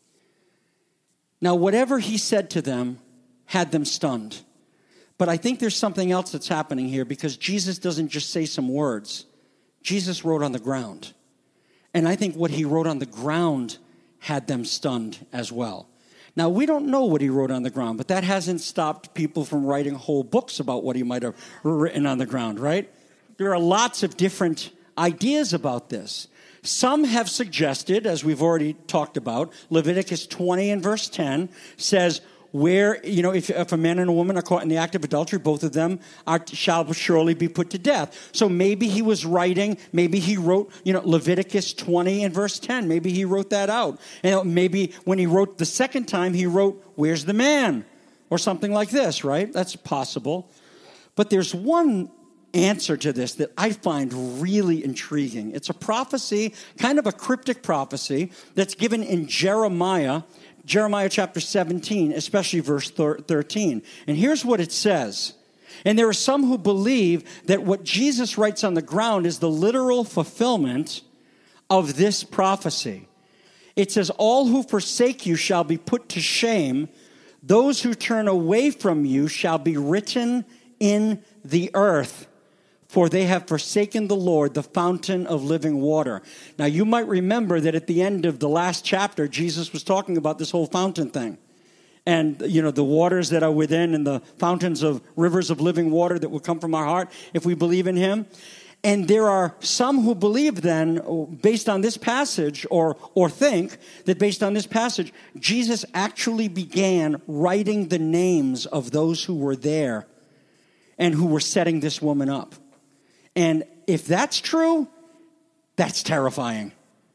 Now, whatever he said to them had them stunned. But I think there's something else that's happening here, because Jesus doesn't just say some words. Jesus wrote on the ground. And I think what he wrote on the ground had them stunned as well. Now, we don't know what he wrote on the ground, but that hasn't stopped people from writing whole books about what he might have written on the ground, right? There are lots of different ideas about this. Some have suggested, as we've already talked about, Leviticus 20 and verse 10 says, where, if a man and a woman are caught in the act of adultery, both of them shall surely be put to death. So maybe he was writing, maybe he wrote, Leviticus 20 and verse 10. Maybe he wrote that out. And maybe when he wrote the second time, he wrote, where's the man? Or something like this, right? That's possible. But there's one answer to this that I find really intriguing. It's a prophecy, kind of a cryptic prophecy, that's given in Jeremiah chapter 17, especially verse 13. And here's what it says. And there are some who believe that what Jesus writes on the ground is the literal fulfillment of this prophecy. It says, all who forsake you shall be put to shame. Those who turn away from you shall be written in the earth. For they have forsaken the Lord, the fountain of living water. Now, you might remember that at the end of the last chapter, Jesus was talking about this whole fountain thing. And, the waters that are within and the fountains of rivers of living water that will come from our heart if we believe in him. And there are some who believe then, based on this passage, or think that based on this passage, Jesus actually began writing the names of those who were there and who were setting this woman up. And if that's true, that's terrifying.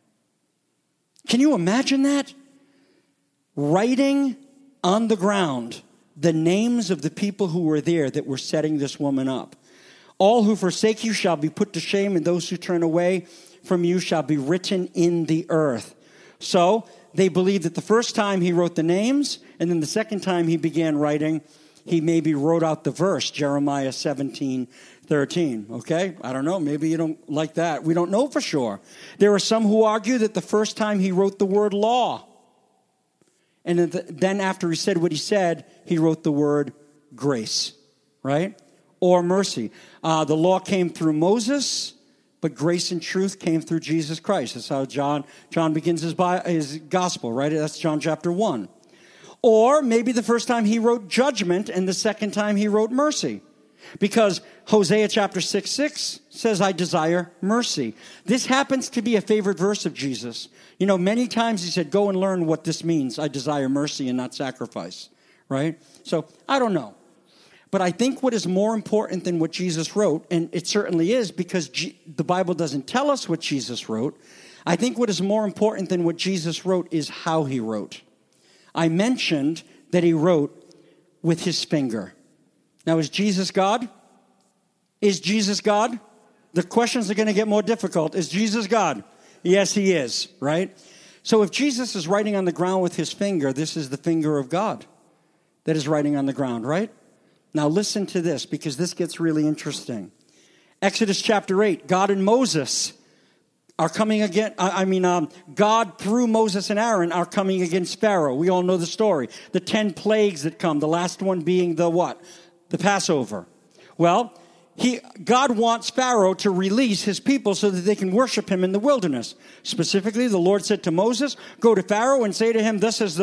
Can you imagine that? Writing on the ground the names of the people who were there that were setting this woman up. All who forsake you shall be put to shame, and those who turn away from you shall be written in the earth. So they believe that the first time he wrote the names, and then the second time he began writing, he maybe wrote out the verse, Jeremiah 17:13. Okay? I don't know. Maybe you don't like that. We don't know for sure. There are some who argue that the first time he wrote the word law. And then after he said what he said, he wrote the word grace. Right? Or mercy. The law came through Moses, but grace and truth came through Jesus Christ. That's how John begins his gospel, right? That's John chapter 1. Or maybe the first time he wrote judgment and the second time he wrote mercy. Because Hosea chapter 6:6 says, I desire mercy. This happens to be a favorite verse of Jesus. You know, many times he said, go and learn what this means. I desire mercy and not sacrifice, right? So I don't know. But I think what is more important than what Jesus wrote, and it certainly is because the Bible doesn't tell us what Jesus wrote, I think what is more important than what Jesus wrote is how he wrote. I mentioned that he wrote with his finger. Now, is Jesus God? Is Jesus God? The questions are going to get more difficult. Is Jesus God? Yes, he is, right? So if Jesus is writing on the ground with his finger, this is the finger of God that is writing on the ground, right? Now listen to this, because this gets really interesting. Exodus chapter 8, God and Moses are coming again. God through Moses and Aaron are coming against Pharaoh. We all know the story. The 10 plagues that come, the last one being the what? The Passover. Well, God wants Pharaoh to release his people so that they can worship him in the wilderness. Specifically, the Lord said to Moses, go to Pharaoh and say to him, thus says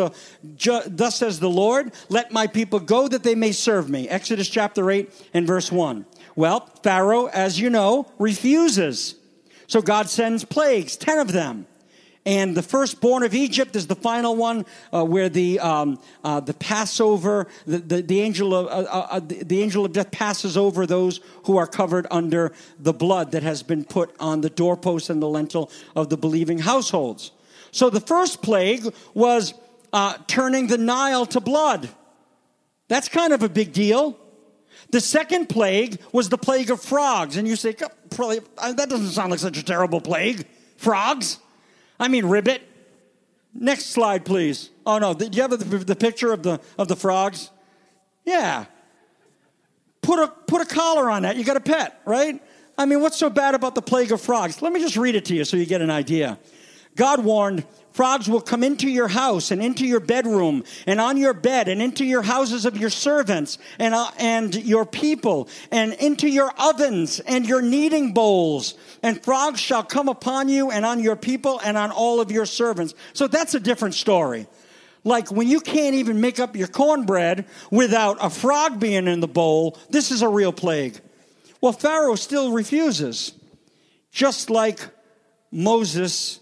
the Lord, let my people go that they may serve me. Exodus chapter 8 and verse 1. Well, Pharaoh, as you know, refuses. So God sends plagues, 10 of them. And the firstborn of Egypt is the final one, where the Passover, the angel of death passes over those who are covered under the blood that has been put on the doorpost and the lintel of the believing households. So the first plague was turning the Nile to blood. That's kind of a big deal. The second plague was the plague of frogs, and you say, that doesn't sound like such a terrible plague. Frogs? I mean, ribbit. Next slide, please. Oh, no. Do you have the picture of the frogs? Yeah. Put a collar on that. You got a pet, right? I mean, what's so bad about the plague of frogs? Let me just read it to you so you get an idea. God warned, frogs will come into your house and into your bedroom and on your bed and into your houses of your servants and your people and into your ovens and your kneading bowls. And frogs shall come upon you and on your people and on all of your servants. So that's a different story. Like when you can't even make up your cornbread without a frog being in the bowl, this is a real plague. Well, Pharaoh still refuses, just like Moses,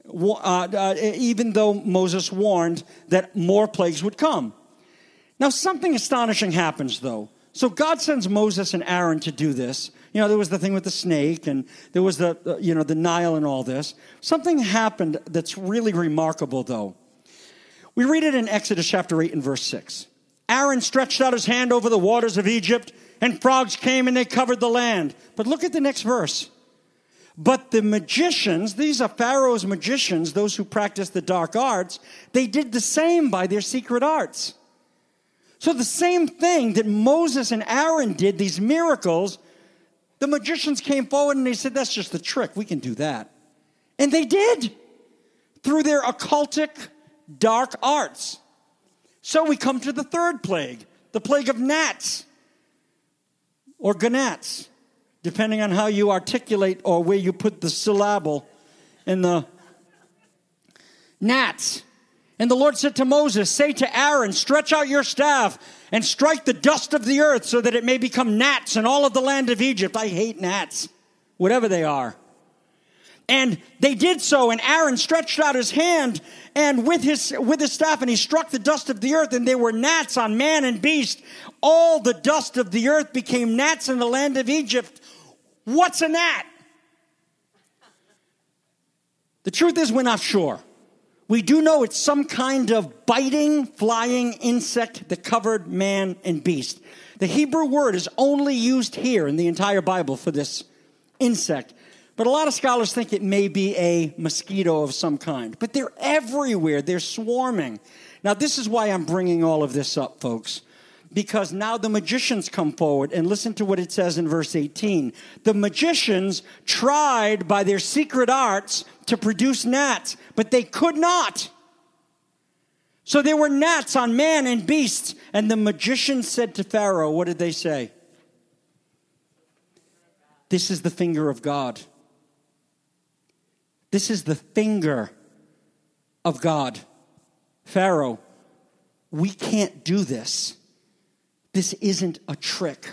even though Moses warned that more plagues would come. Now, something astonishing happens, though. So God sends Moses and Aaron to do this. You know, there was the thing with the snake, and there was the Nile and all this. Something happened that's really remarkable, though. We read it in Exodus chapter 8 and verse 6. Aaron stretched out his hand over the waters of Egypt, and frogs came and they covered the land. But look at the next verse. But the magicians, these are Pharaoh's magicians, those who practice the dark arts, they did the same by their secret arts. So the same thing that Moses and Aaron did, these miracles, the magicians came forward and they said, that's just the trick. We can do that. And they did, through their occultic dark arts. So we come to the third plague, the plague of gnats, or gnats, depending on how you articulate or where you put the syllable in the gnats. And the Lord said to Moses, say to Aaron, stretch out your staff and strike the dust of the earth so that it may become gnats in all of the land of Egypt. I hate gnats. whatever they are. And they did so, and Aaron stretched out his hand and with his staff, and he struck the dust of the earth, and there were gnats on man and beast. All the dust of the earth became gnats in the land of Egypt. What's a gnat? The truth is, we're not sure. We do know it's some kind of biting, flying insect that covered man and beast. The Hebrew word is only used here in the entire Bible for this insect. But a lot of scholars think it may be a mosquito of some kind. But they're everywhere. They're swarming. Now, this is why I'm bringing all of this up, folks. Because now the magicians come forward, and listen to what it says in verse 18. The magicians tried by their secret arts to produce gnats, but they could not. So there were gnats on man and beasts. And the magicians said to Pharaoh, what did they say? This is the finger of God. This is the finger of God. Pharaoh, we can't do this. This isn't a trick.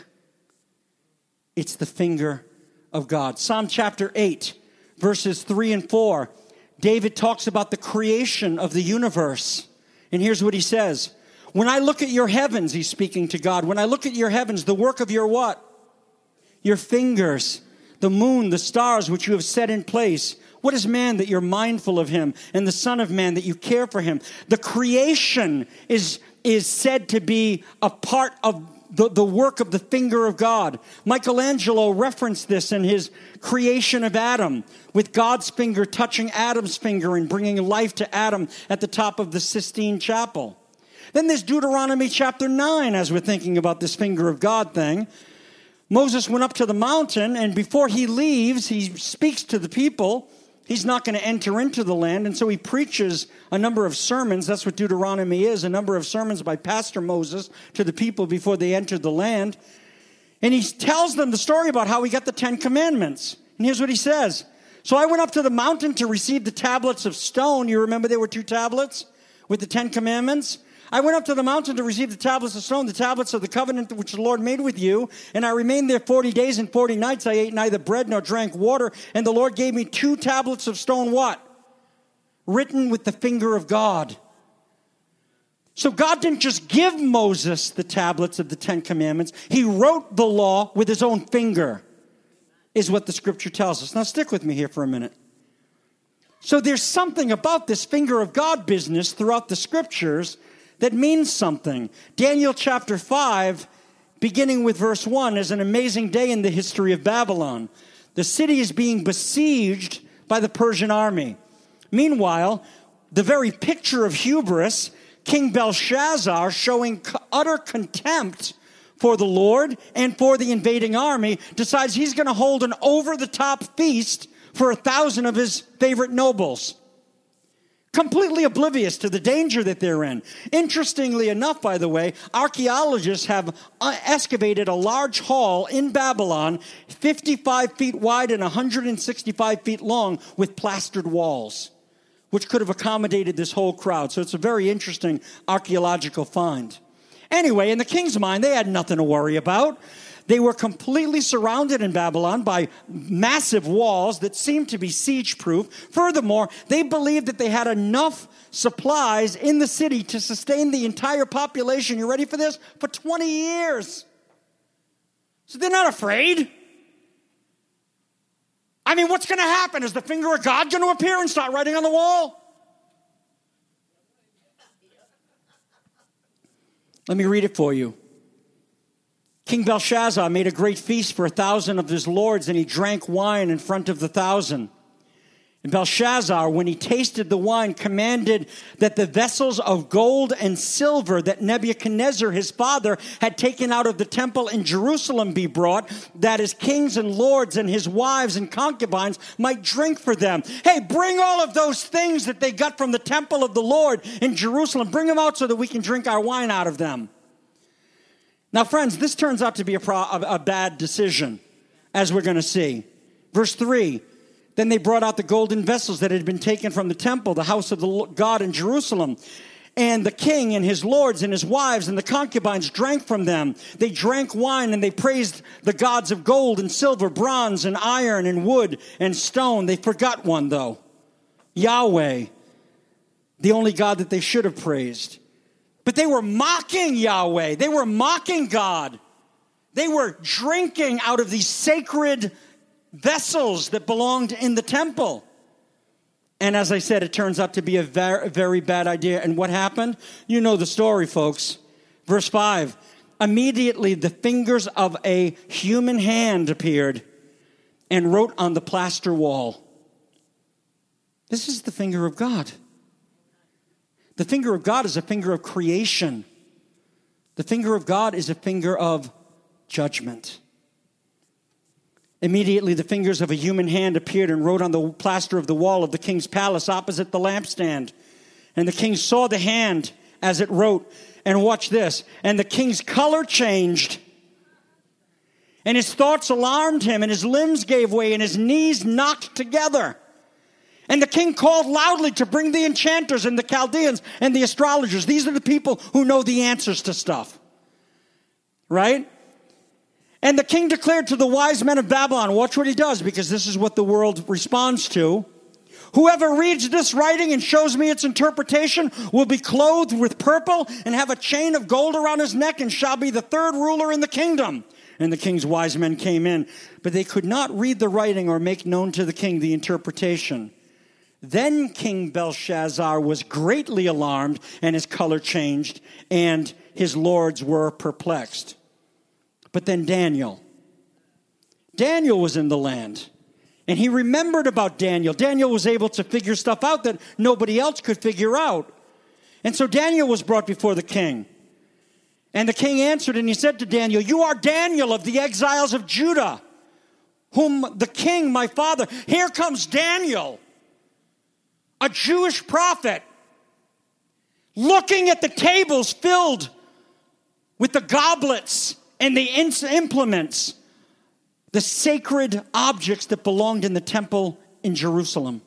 It's the finger of God. Psalm chapter 8, verses 3 and 4. David talks about the creation of the universe. And here's what he says. When I look at your heavens, he's speaking to God. When I look at your heavens, the work of your what? Your fingers. The moon, the stars which you have set in place. What is man that you're mindful of him? And the son of man that you care for him? The creation is said to be a part of the work of the finger of God. Michelangelo referenced this in his creation of Adam, with God's finger touching Adam's finger and bringing life to Adam at the top of the Sistine Chapel. Then there's Deuteronomy chapter 9, as we're thinking about this finger of God thing. Moses went up to the mountain, and before he leaves, he speaks to the people. He's not going to enter into the land, and so he preaches a number of sermons. That's what Deuteronomy is, a number of sermons by Pastor Moses to the people before they entered the land. And he tells them the story about how he got the 10 Commandments. And here's what he says. So I went up to the mountain to receive the tablets of stone. You remember there were 2 tablets with the 10 Commandments? I went up to the mountain to receive the tablets of stone, the tablets of the covenant which the Lord made with you. And I remained there 40 days and 40 nights. I ate neither bread nor drank water. And the Lord gave me 2 tablets of stone, what? Written with the finger of God. So God didn't just give Moses the tablets of the 10 Commandments. He wrote the law with his own finger, is what the scripture tells us. Now stick with me here for a minute. So there's something about this finger of God business throughout the scriptures that means something. Daniel chapter 5, beginning with verse 1, is an amazing day in the history of Babylon. The city is being besieged by the Persian army. Meanwhile, the very picture of hubris, King Belshazzar, showing utter contempt for the Lord and for the invading army, decides he's going to hold an over-the-top feast for 1,000 of his favorite nobles. Completely oblivious to the danger that they're in. Interestingly enough, by the way, archaeologists have excavated a large hall in Babylon, 55 feet wide and 165 feet long, with plastered walls, which could have accommodated this whole crowd. So it's a very interesting archaeological find. Anyway, in the king's mind, they had nothing to worry about. They were completely surrounded in Babylon by massive walls that seemed to be siege-proof. Furthermore, they believed that they had enough supplies in the city to sustain the entire population, you ready for this? For 20 years. So they're not afraid. I mean, what's going to happen? Is the finger of God going to appear and start writing on the wall? Let me read it for you. King Belshazzar made a great feast for 1,000 of his lords, and he drank wine in front of the 1,000. And Belshazzar, when he tasted the wine, commanded that the vessels of gold and silver that Nebuchadnezzar, his father, had taken out of the temple in Jerusalem be brought, that his kings and lords and his wives and concubines might drink for them. Hey, bring all of those things that they got from the temple of the Lord in Jerusalem. Bring them out so that we can drink our wine out of them. Now, friends, this turns out to be a bad decision, as we're going to see. Verse 3, then they brought out the golden vessels that had been taken from the temple, the house of the God in Jerusalem. And the king and his lords and his wives and the concubines drank from them. They drank wine and they praised the gods of gold and silver, bronze and iron and wood and stone. They forgot one, though. Yahweh, the only God that they should have praised. But they were mocking Yahweh. They were mocking God. They were drinking out of these sacred vessels that belonged in the temple. And as I said, it turns out to be a very, very bad idea. And what happened? You know the story, folks. Verse 5. Immediately the fingers of a human hand appeared and wrote on the plaster wall. This is the finger of God. The finger of God is a finger of creation. The finger of God is a finger of judgment. Immediately the fingers of a human hand appeared and wrote on the plaster of the wall of the king's palace opposite the lampstand. And the king saw the hand as it wrote. And watch this. And the king's color changed. And his thoughts alarmed him. And his limbs gave way. And his knees knocked together. And the king called loudly to bring the enchanters and the Chaldeans and the astrologers. These are the people who know the answers to stuff. Right? And the king declared to the wise men of Babylon, watch what he does, because this is what the world responds to. Whoever reads this writing and shows me its interpretation will be clothed with purple and have a chain of gold around his neck and shall be the third ruler in the kingdom. And the king's wise men came in, but they could not read the writing or make known to the king the interpretation. Then King Belshazzar was greatly alarmed, and his color changed, and his lords were perplexed. But then Daniel was in the land, and he remembered about Daniel. Daniel was able to figure stuff out that nobody else could figure out. And so Daniel was brought before the king. And the king answered, and he said to Daniel, you are Daniel of the exiles of Judah, whom the king, my father, here comes Daniel, a Jewish prophet, looking at the tables filled with the goblets and the implements, the sacred objects that belonged in the temple in Jerusalem.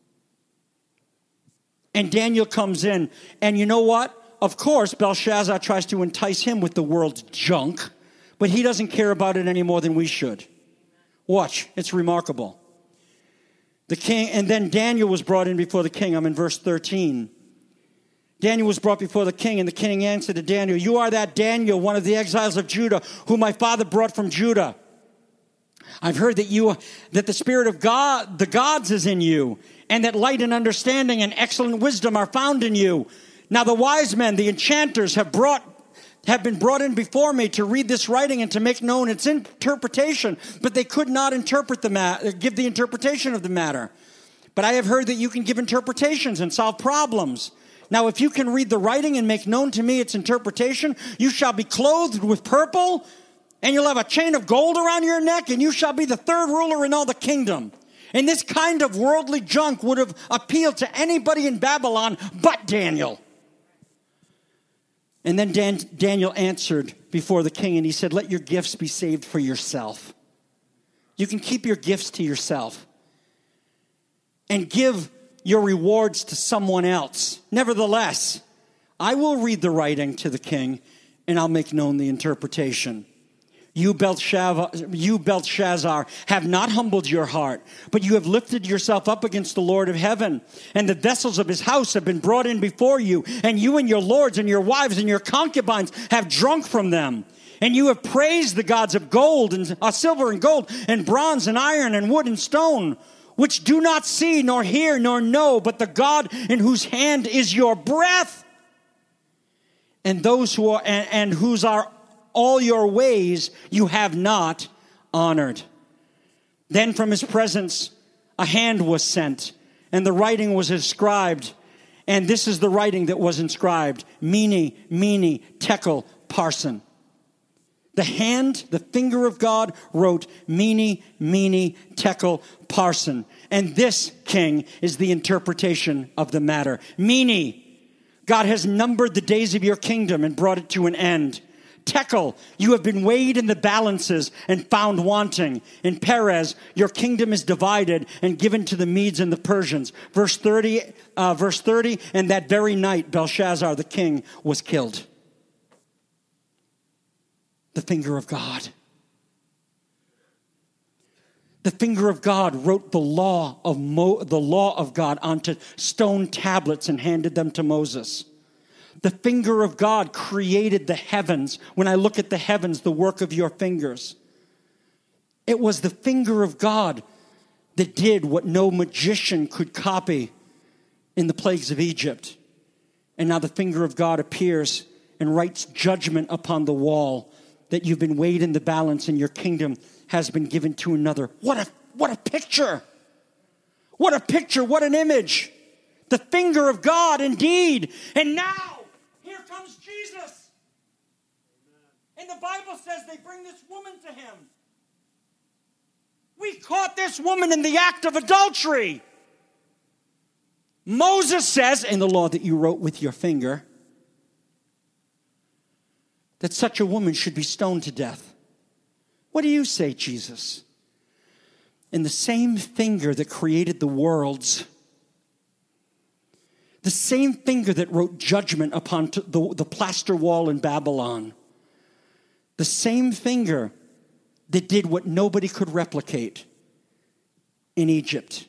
And Daniel comes in, and you know what? Of course, Belshazzar tries to entice him with the world's junk, but he doesn't care about it any more than we should. Watch, it's remarkable. The king, and then Daniel was brought in before the king. I'm in verse 13. Daniel was brought before the king, and the king answered to Daniel, you are that Daniel, one of the exiles of Judah, whom my father brought from Judah. I've heard that the spirit of God, the gods, is in you, and that light and understanding and excellent wisdom are found in you. Now the wise men, the enchanters, have been brought in before me to read this writing and to make known its interpretation, but they could not give the interpretation of the matter. But I have heard that you can give interpretations and solve problems. Now, if you can read the writing and make known to me its interpretation, you shall be clothed with purple, and you'll have a chain of gold around your neck, and you shall be the third ruler in all the kingdom. And this kind of worldly junk would have appealed to anybody in Babylon but Daniel. And then Daniel answered before the king, and he said, let your gifts be saved for yourself. You can keep your gifts to yourself and give your rewards to someone else. Nevertheless, I will read the writing to the king, and I'll make known the interpretation. You, Belshazzar, have not humbled your heart, but you have lifted yourself up against the Lord of heaven. And the vessels of his house have been brought in before you, and you and your lords and your wives and your concubines have drunk from them. And you have praised the gods of gold and silver and gold and bronze and iron and wood and stone, which do not see nor hear nor know, but the God in whose hand is your breath, and those who are and whose are all your ways you have not honored. Then from his presence a hand was sent, and the writing was inscribed. And this is the writing that was inscribed: Mene, Mene, Tekel, Parsin. The hand, the finger of God, wrote Mene, Mene, Tekel, Parsin. And this, king, is the interpretation of the matter. Mene, God has numbered the days of your kingdom and brought it to an end. Tekel, you have been weighed in the balances and found wanting. In Perez, your kingdom is divided and given to the Medes and the Persians. Verse 30, and that very night Belshazzar the king was killed. The finger of God. The finger of God wrote the law of God onto stone tablets and handed them to Moses. The finger of God created the heavens. When I look at the heavens, the work of your fingers. It was the finger of God that did what no magician could copy in the plagues of Egypt. And now the finger of God appears and writes judgment upon the wall that you've been weighed in the balance and your kingdom has been given to another. What a picture. What a picture. What an image. The finger of God indeed. And now, here comes Jesus. And the Bible says they bring this woman to him. We caught this woman in the act of adultery. Moses says, in the law that you wrote with your finger, that such a woman should be stoned to death. What do you say, Jesus? In the same finger that created the worlds, the same finger that wrote judgment upon the plaster wall in Babylon, the same finger that did what nobody could replicate in Egypt,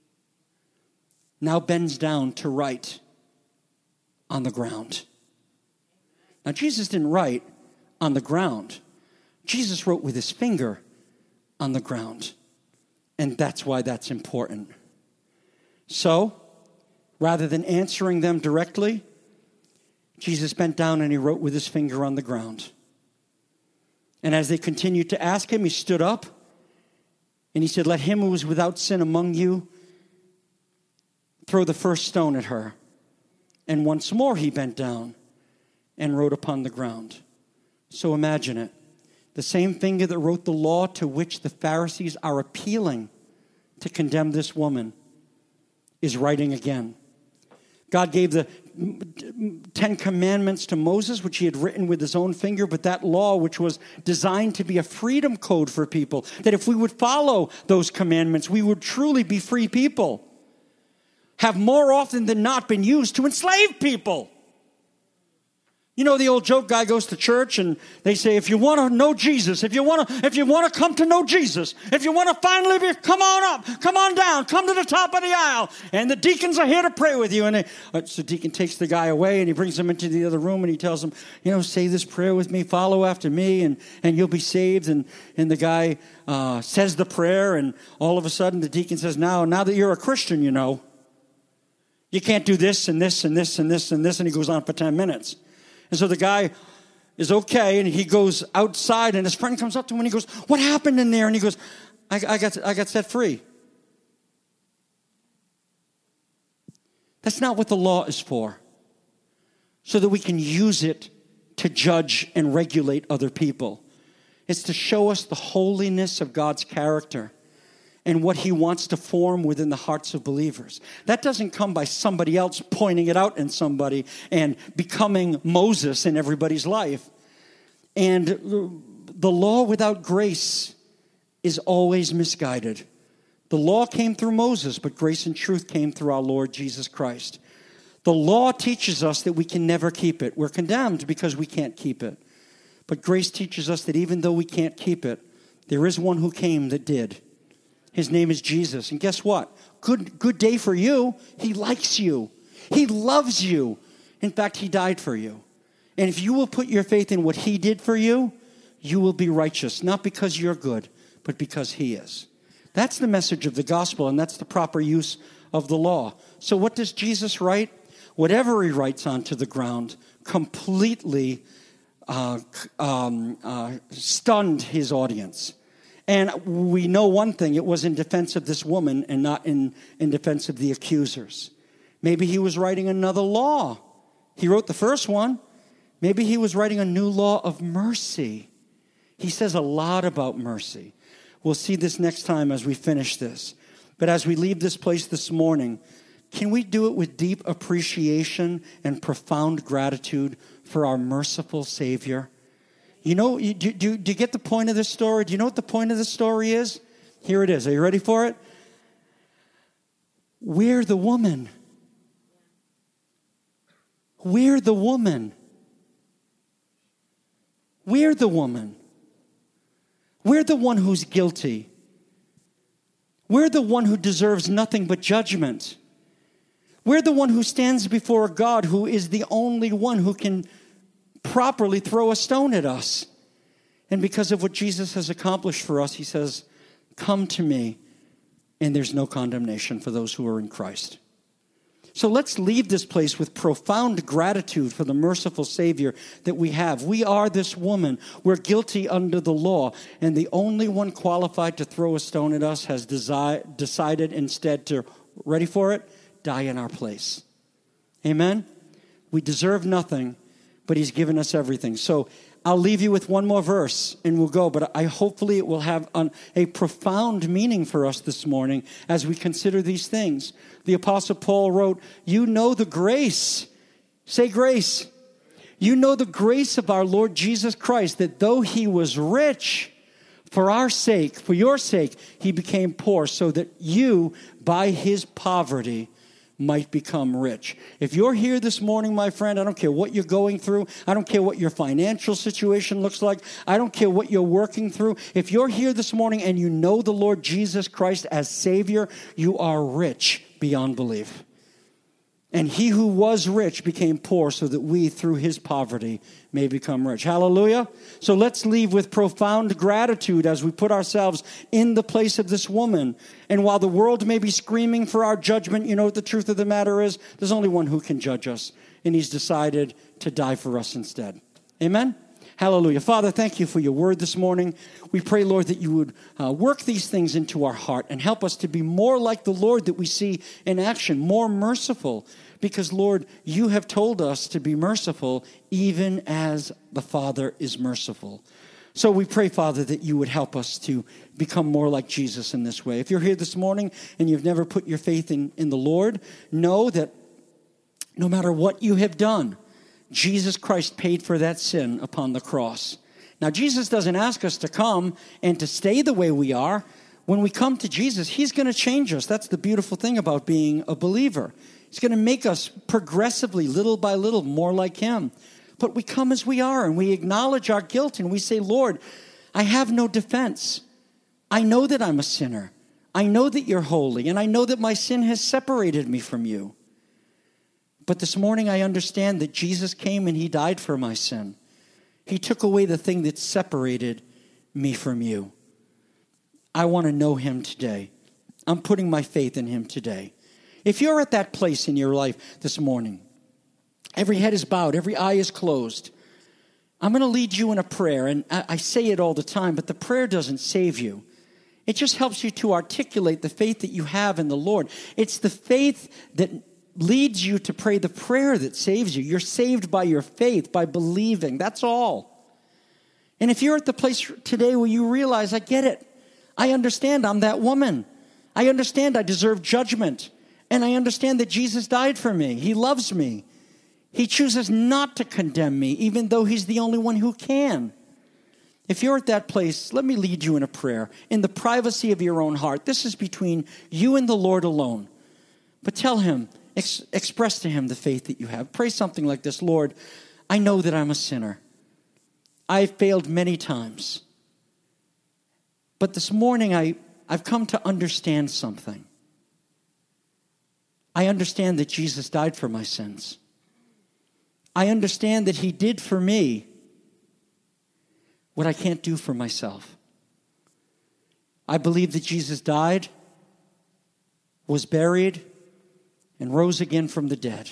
now bends down to write on the ground. Now, Jesus didn't write on the ground. Jesus wrote with his finger on the ground. And that's why that's important. So, rather than answering them directly, Jesus bent down and he wrote with his finger on the ground. And as they continued to ask him, he stood up and he said, "Let him who is without sin among you throw the first stone at her." And once more he bent down and wrote upon the ground. So imagine it. The same finger that wrote the law to which the Pharisees are appealing to condemn this woman is writing again. God gave the 10 Commandments to Moses, which he had written with his own finger, but that law, which was designed to be a freedom code for people, that if we would follow those commandments, we would truly be free people, have more often than not been used to enslave people. You know the old joke, guy goes to church and they say, if you want to know Jesus, if you want to come to know Jesus, if you want to finally come on up, come on down, come to the top of the aisle, and the deacons are here to pray with you. And so the deacon takes the guy away and he brings him into the other room and he tells him, say this prayer with me, follow after me, and you'll be saved. And the guy says the prayer, and all of a sudden the deacon says, now that you're a Christian, you can't do this and this and this and this and this, and he goes on for 10 minutes. And so the guy is okay, and he goes outside, and his friend comes up to him, and he goes, "What happened in there?" And he goes, I got set free. That's not what the law is for, so that we can use it to judge and regulate other people. It's to show us the holiness of God's character and what he wants to form within the hearts of believers. That doesn't come by somebody else pointing it out in somebody and becoming Moses in everybody's life. And the law without grace is always misguided. The law came through Moses, but grace and truth came through our Lord Jesus Christ. The law teaches us that we can never keep it. We're condemned because we can't keep it. But grace teaches us that even though we can't keep it, there is one who came that did. His name is Jesus. And guess what? Good day for you. He likes you. He loves you. In fact, he died for you. And if you will put your faith in what he did for you, you will be righteous. Not because you're good, but because he is. That's the message of the gospel, and that's the proper use of the law. So what does Jesus write? Whatever he writes onto the ground completely stunned his audience. And we know one thing, it was in defense of this woman and not in defense of the accusers. Maybe he was writing another law. He wrote the first one. Maybe he was writing a new law of mercy. He says a lot about mercy. We'll see this next time as we finish this. But as we leave this place this morning, can we do it with deep appreciation and profound gratitude for our merciful Savior? You know, do you get the point of this story? Do you know what the point of the story is? Here it is. Are you ready for it? We're the woman. We're the woman. We're the woman. We're the one who's guilty. We're the one who deserves nothing but judgment. We're the one who stands before a God who is the only one who can properly throw a stone at us. And because of what Jesus has accomplished for us, he says, come to me, and there's no condemnation for those who are in Christ. So let's leave this place with profound gratitude for the merciful Savior that we have. We are this woman. We're guilty under the law, and the only one qualified to throw a stone at us has decided instead to, ready for it, die in our place. Amen? We deserve nothing, but he's given us everything. So I'll leave you with one more verse and we'll go, but hopefully it will have a profound meaning for us this morning as we consider these things. The Apostle Paul wrote, you know the grace. Say grace. You know the grace of our Lord Jesus Christ, that though he was rich, for our sake, for your sake, he became poor, so that you, by his poverty, might become rich. If you're here this morning, my friend, I don't care what you're going through. I don't care what your financial situation looks like. I don't care what you're working through. If you're here this morning and you know the Lord Jesus Christ as Savior, you are rich beyond belief. And he who was rich became poor so that we, through his poverty, may become rich. Hallelujah. So let's leave with profound gratitude as we put ourselves in the place of this woman. And while the world may be screaming for our judgment, you know what the truth of the matter is? There's only one who can judge us. And he's decided to die for us instead. Amen? Hallelujah. Father, thank you for your word this morning. We pray, Lord, that you would work these things into our heart and help us to be more like the Lord that we see in action, more merciful. Because, Lord, you have told us to be merciful even as the Father is merciful. So we pray, Father, that you would help us to become more like Jesus in this way. If you're here this morning and you've never put your faith in the Lord, know that no matter what you have done, Jesus Christ paid for that sin upon the cross. Now, Jesus doesn't ask us to come and to stay the way we are. When we come to Jesus, he's going to change us. That's the beautiful thing about being a believer. He's going to make us progressively, little by little, more like him. But we come as we are, and we acknowledge our guilt, and we say, Lord, I have no defense. I know that I'm a sinner. I know that you're holy, and I know that my sin has separated me from you. But this morning I understand that Jesus came and he died for my sin. He took away the thing that separated me from you. I want to know him today. I'm putting my faith in him today. If you're at that place in your life this morning, every head is bowed, every eye is closed, I'm going to lead you in a prayer. And I say it all the time, but the prayer doesn't save you. It just helps you to articulate the faith that you have in the Lord. It's the faith that leads you to pray the prayer that saves you. You're saved by your faith, by believing. That's all. And if you're at the place today where you realize, I get it. I understand I'm that woman. I understand I deserve judgment. And I understand that Jesus died for me. He loves me. He chooses not to condemn me, even though he's the only one who can. If you're at that place, let me lead you in a prayer in the privacy of your own heart. This is between you and the Lord alone. But tell him, express to him the faith that you have. Pray something like this: Lord, I know that I'm a sinner. I've failed many times. But this morning I've come to understand something. I understand that Jesus died for my sins. I understand that he did for me what I can't do for myself. I believe that Jesus died, was buried, and rose again from the dead.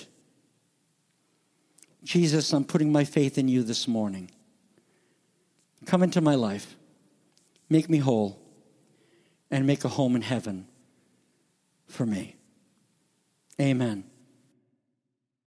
Jesus, I'm putting my faith in you this morning. Come into my life. Make me whole. And make a home in heaven for me. Amen.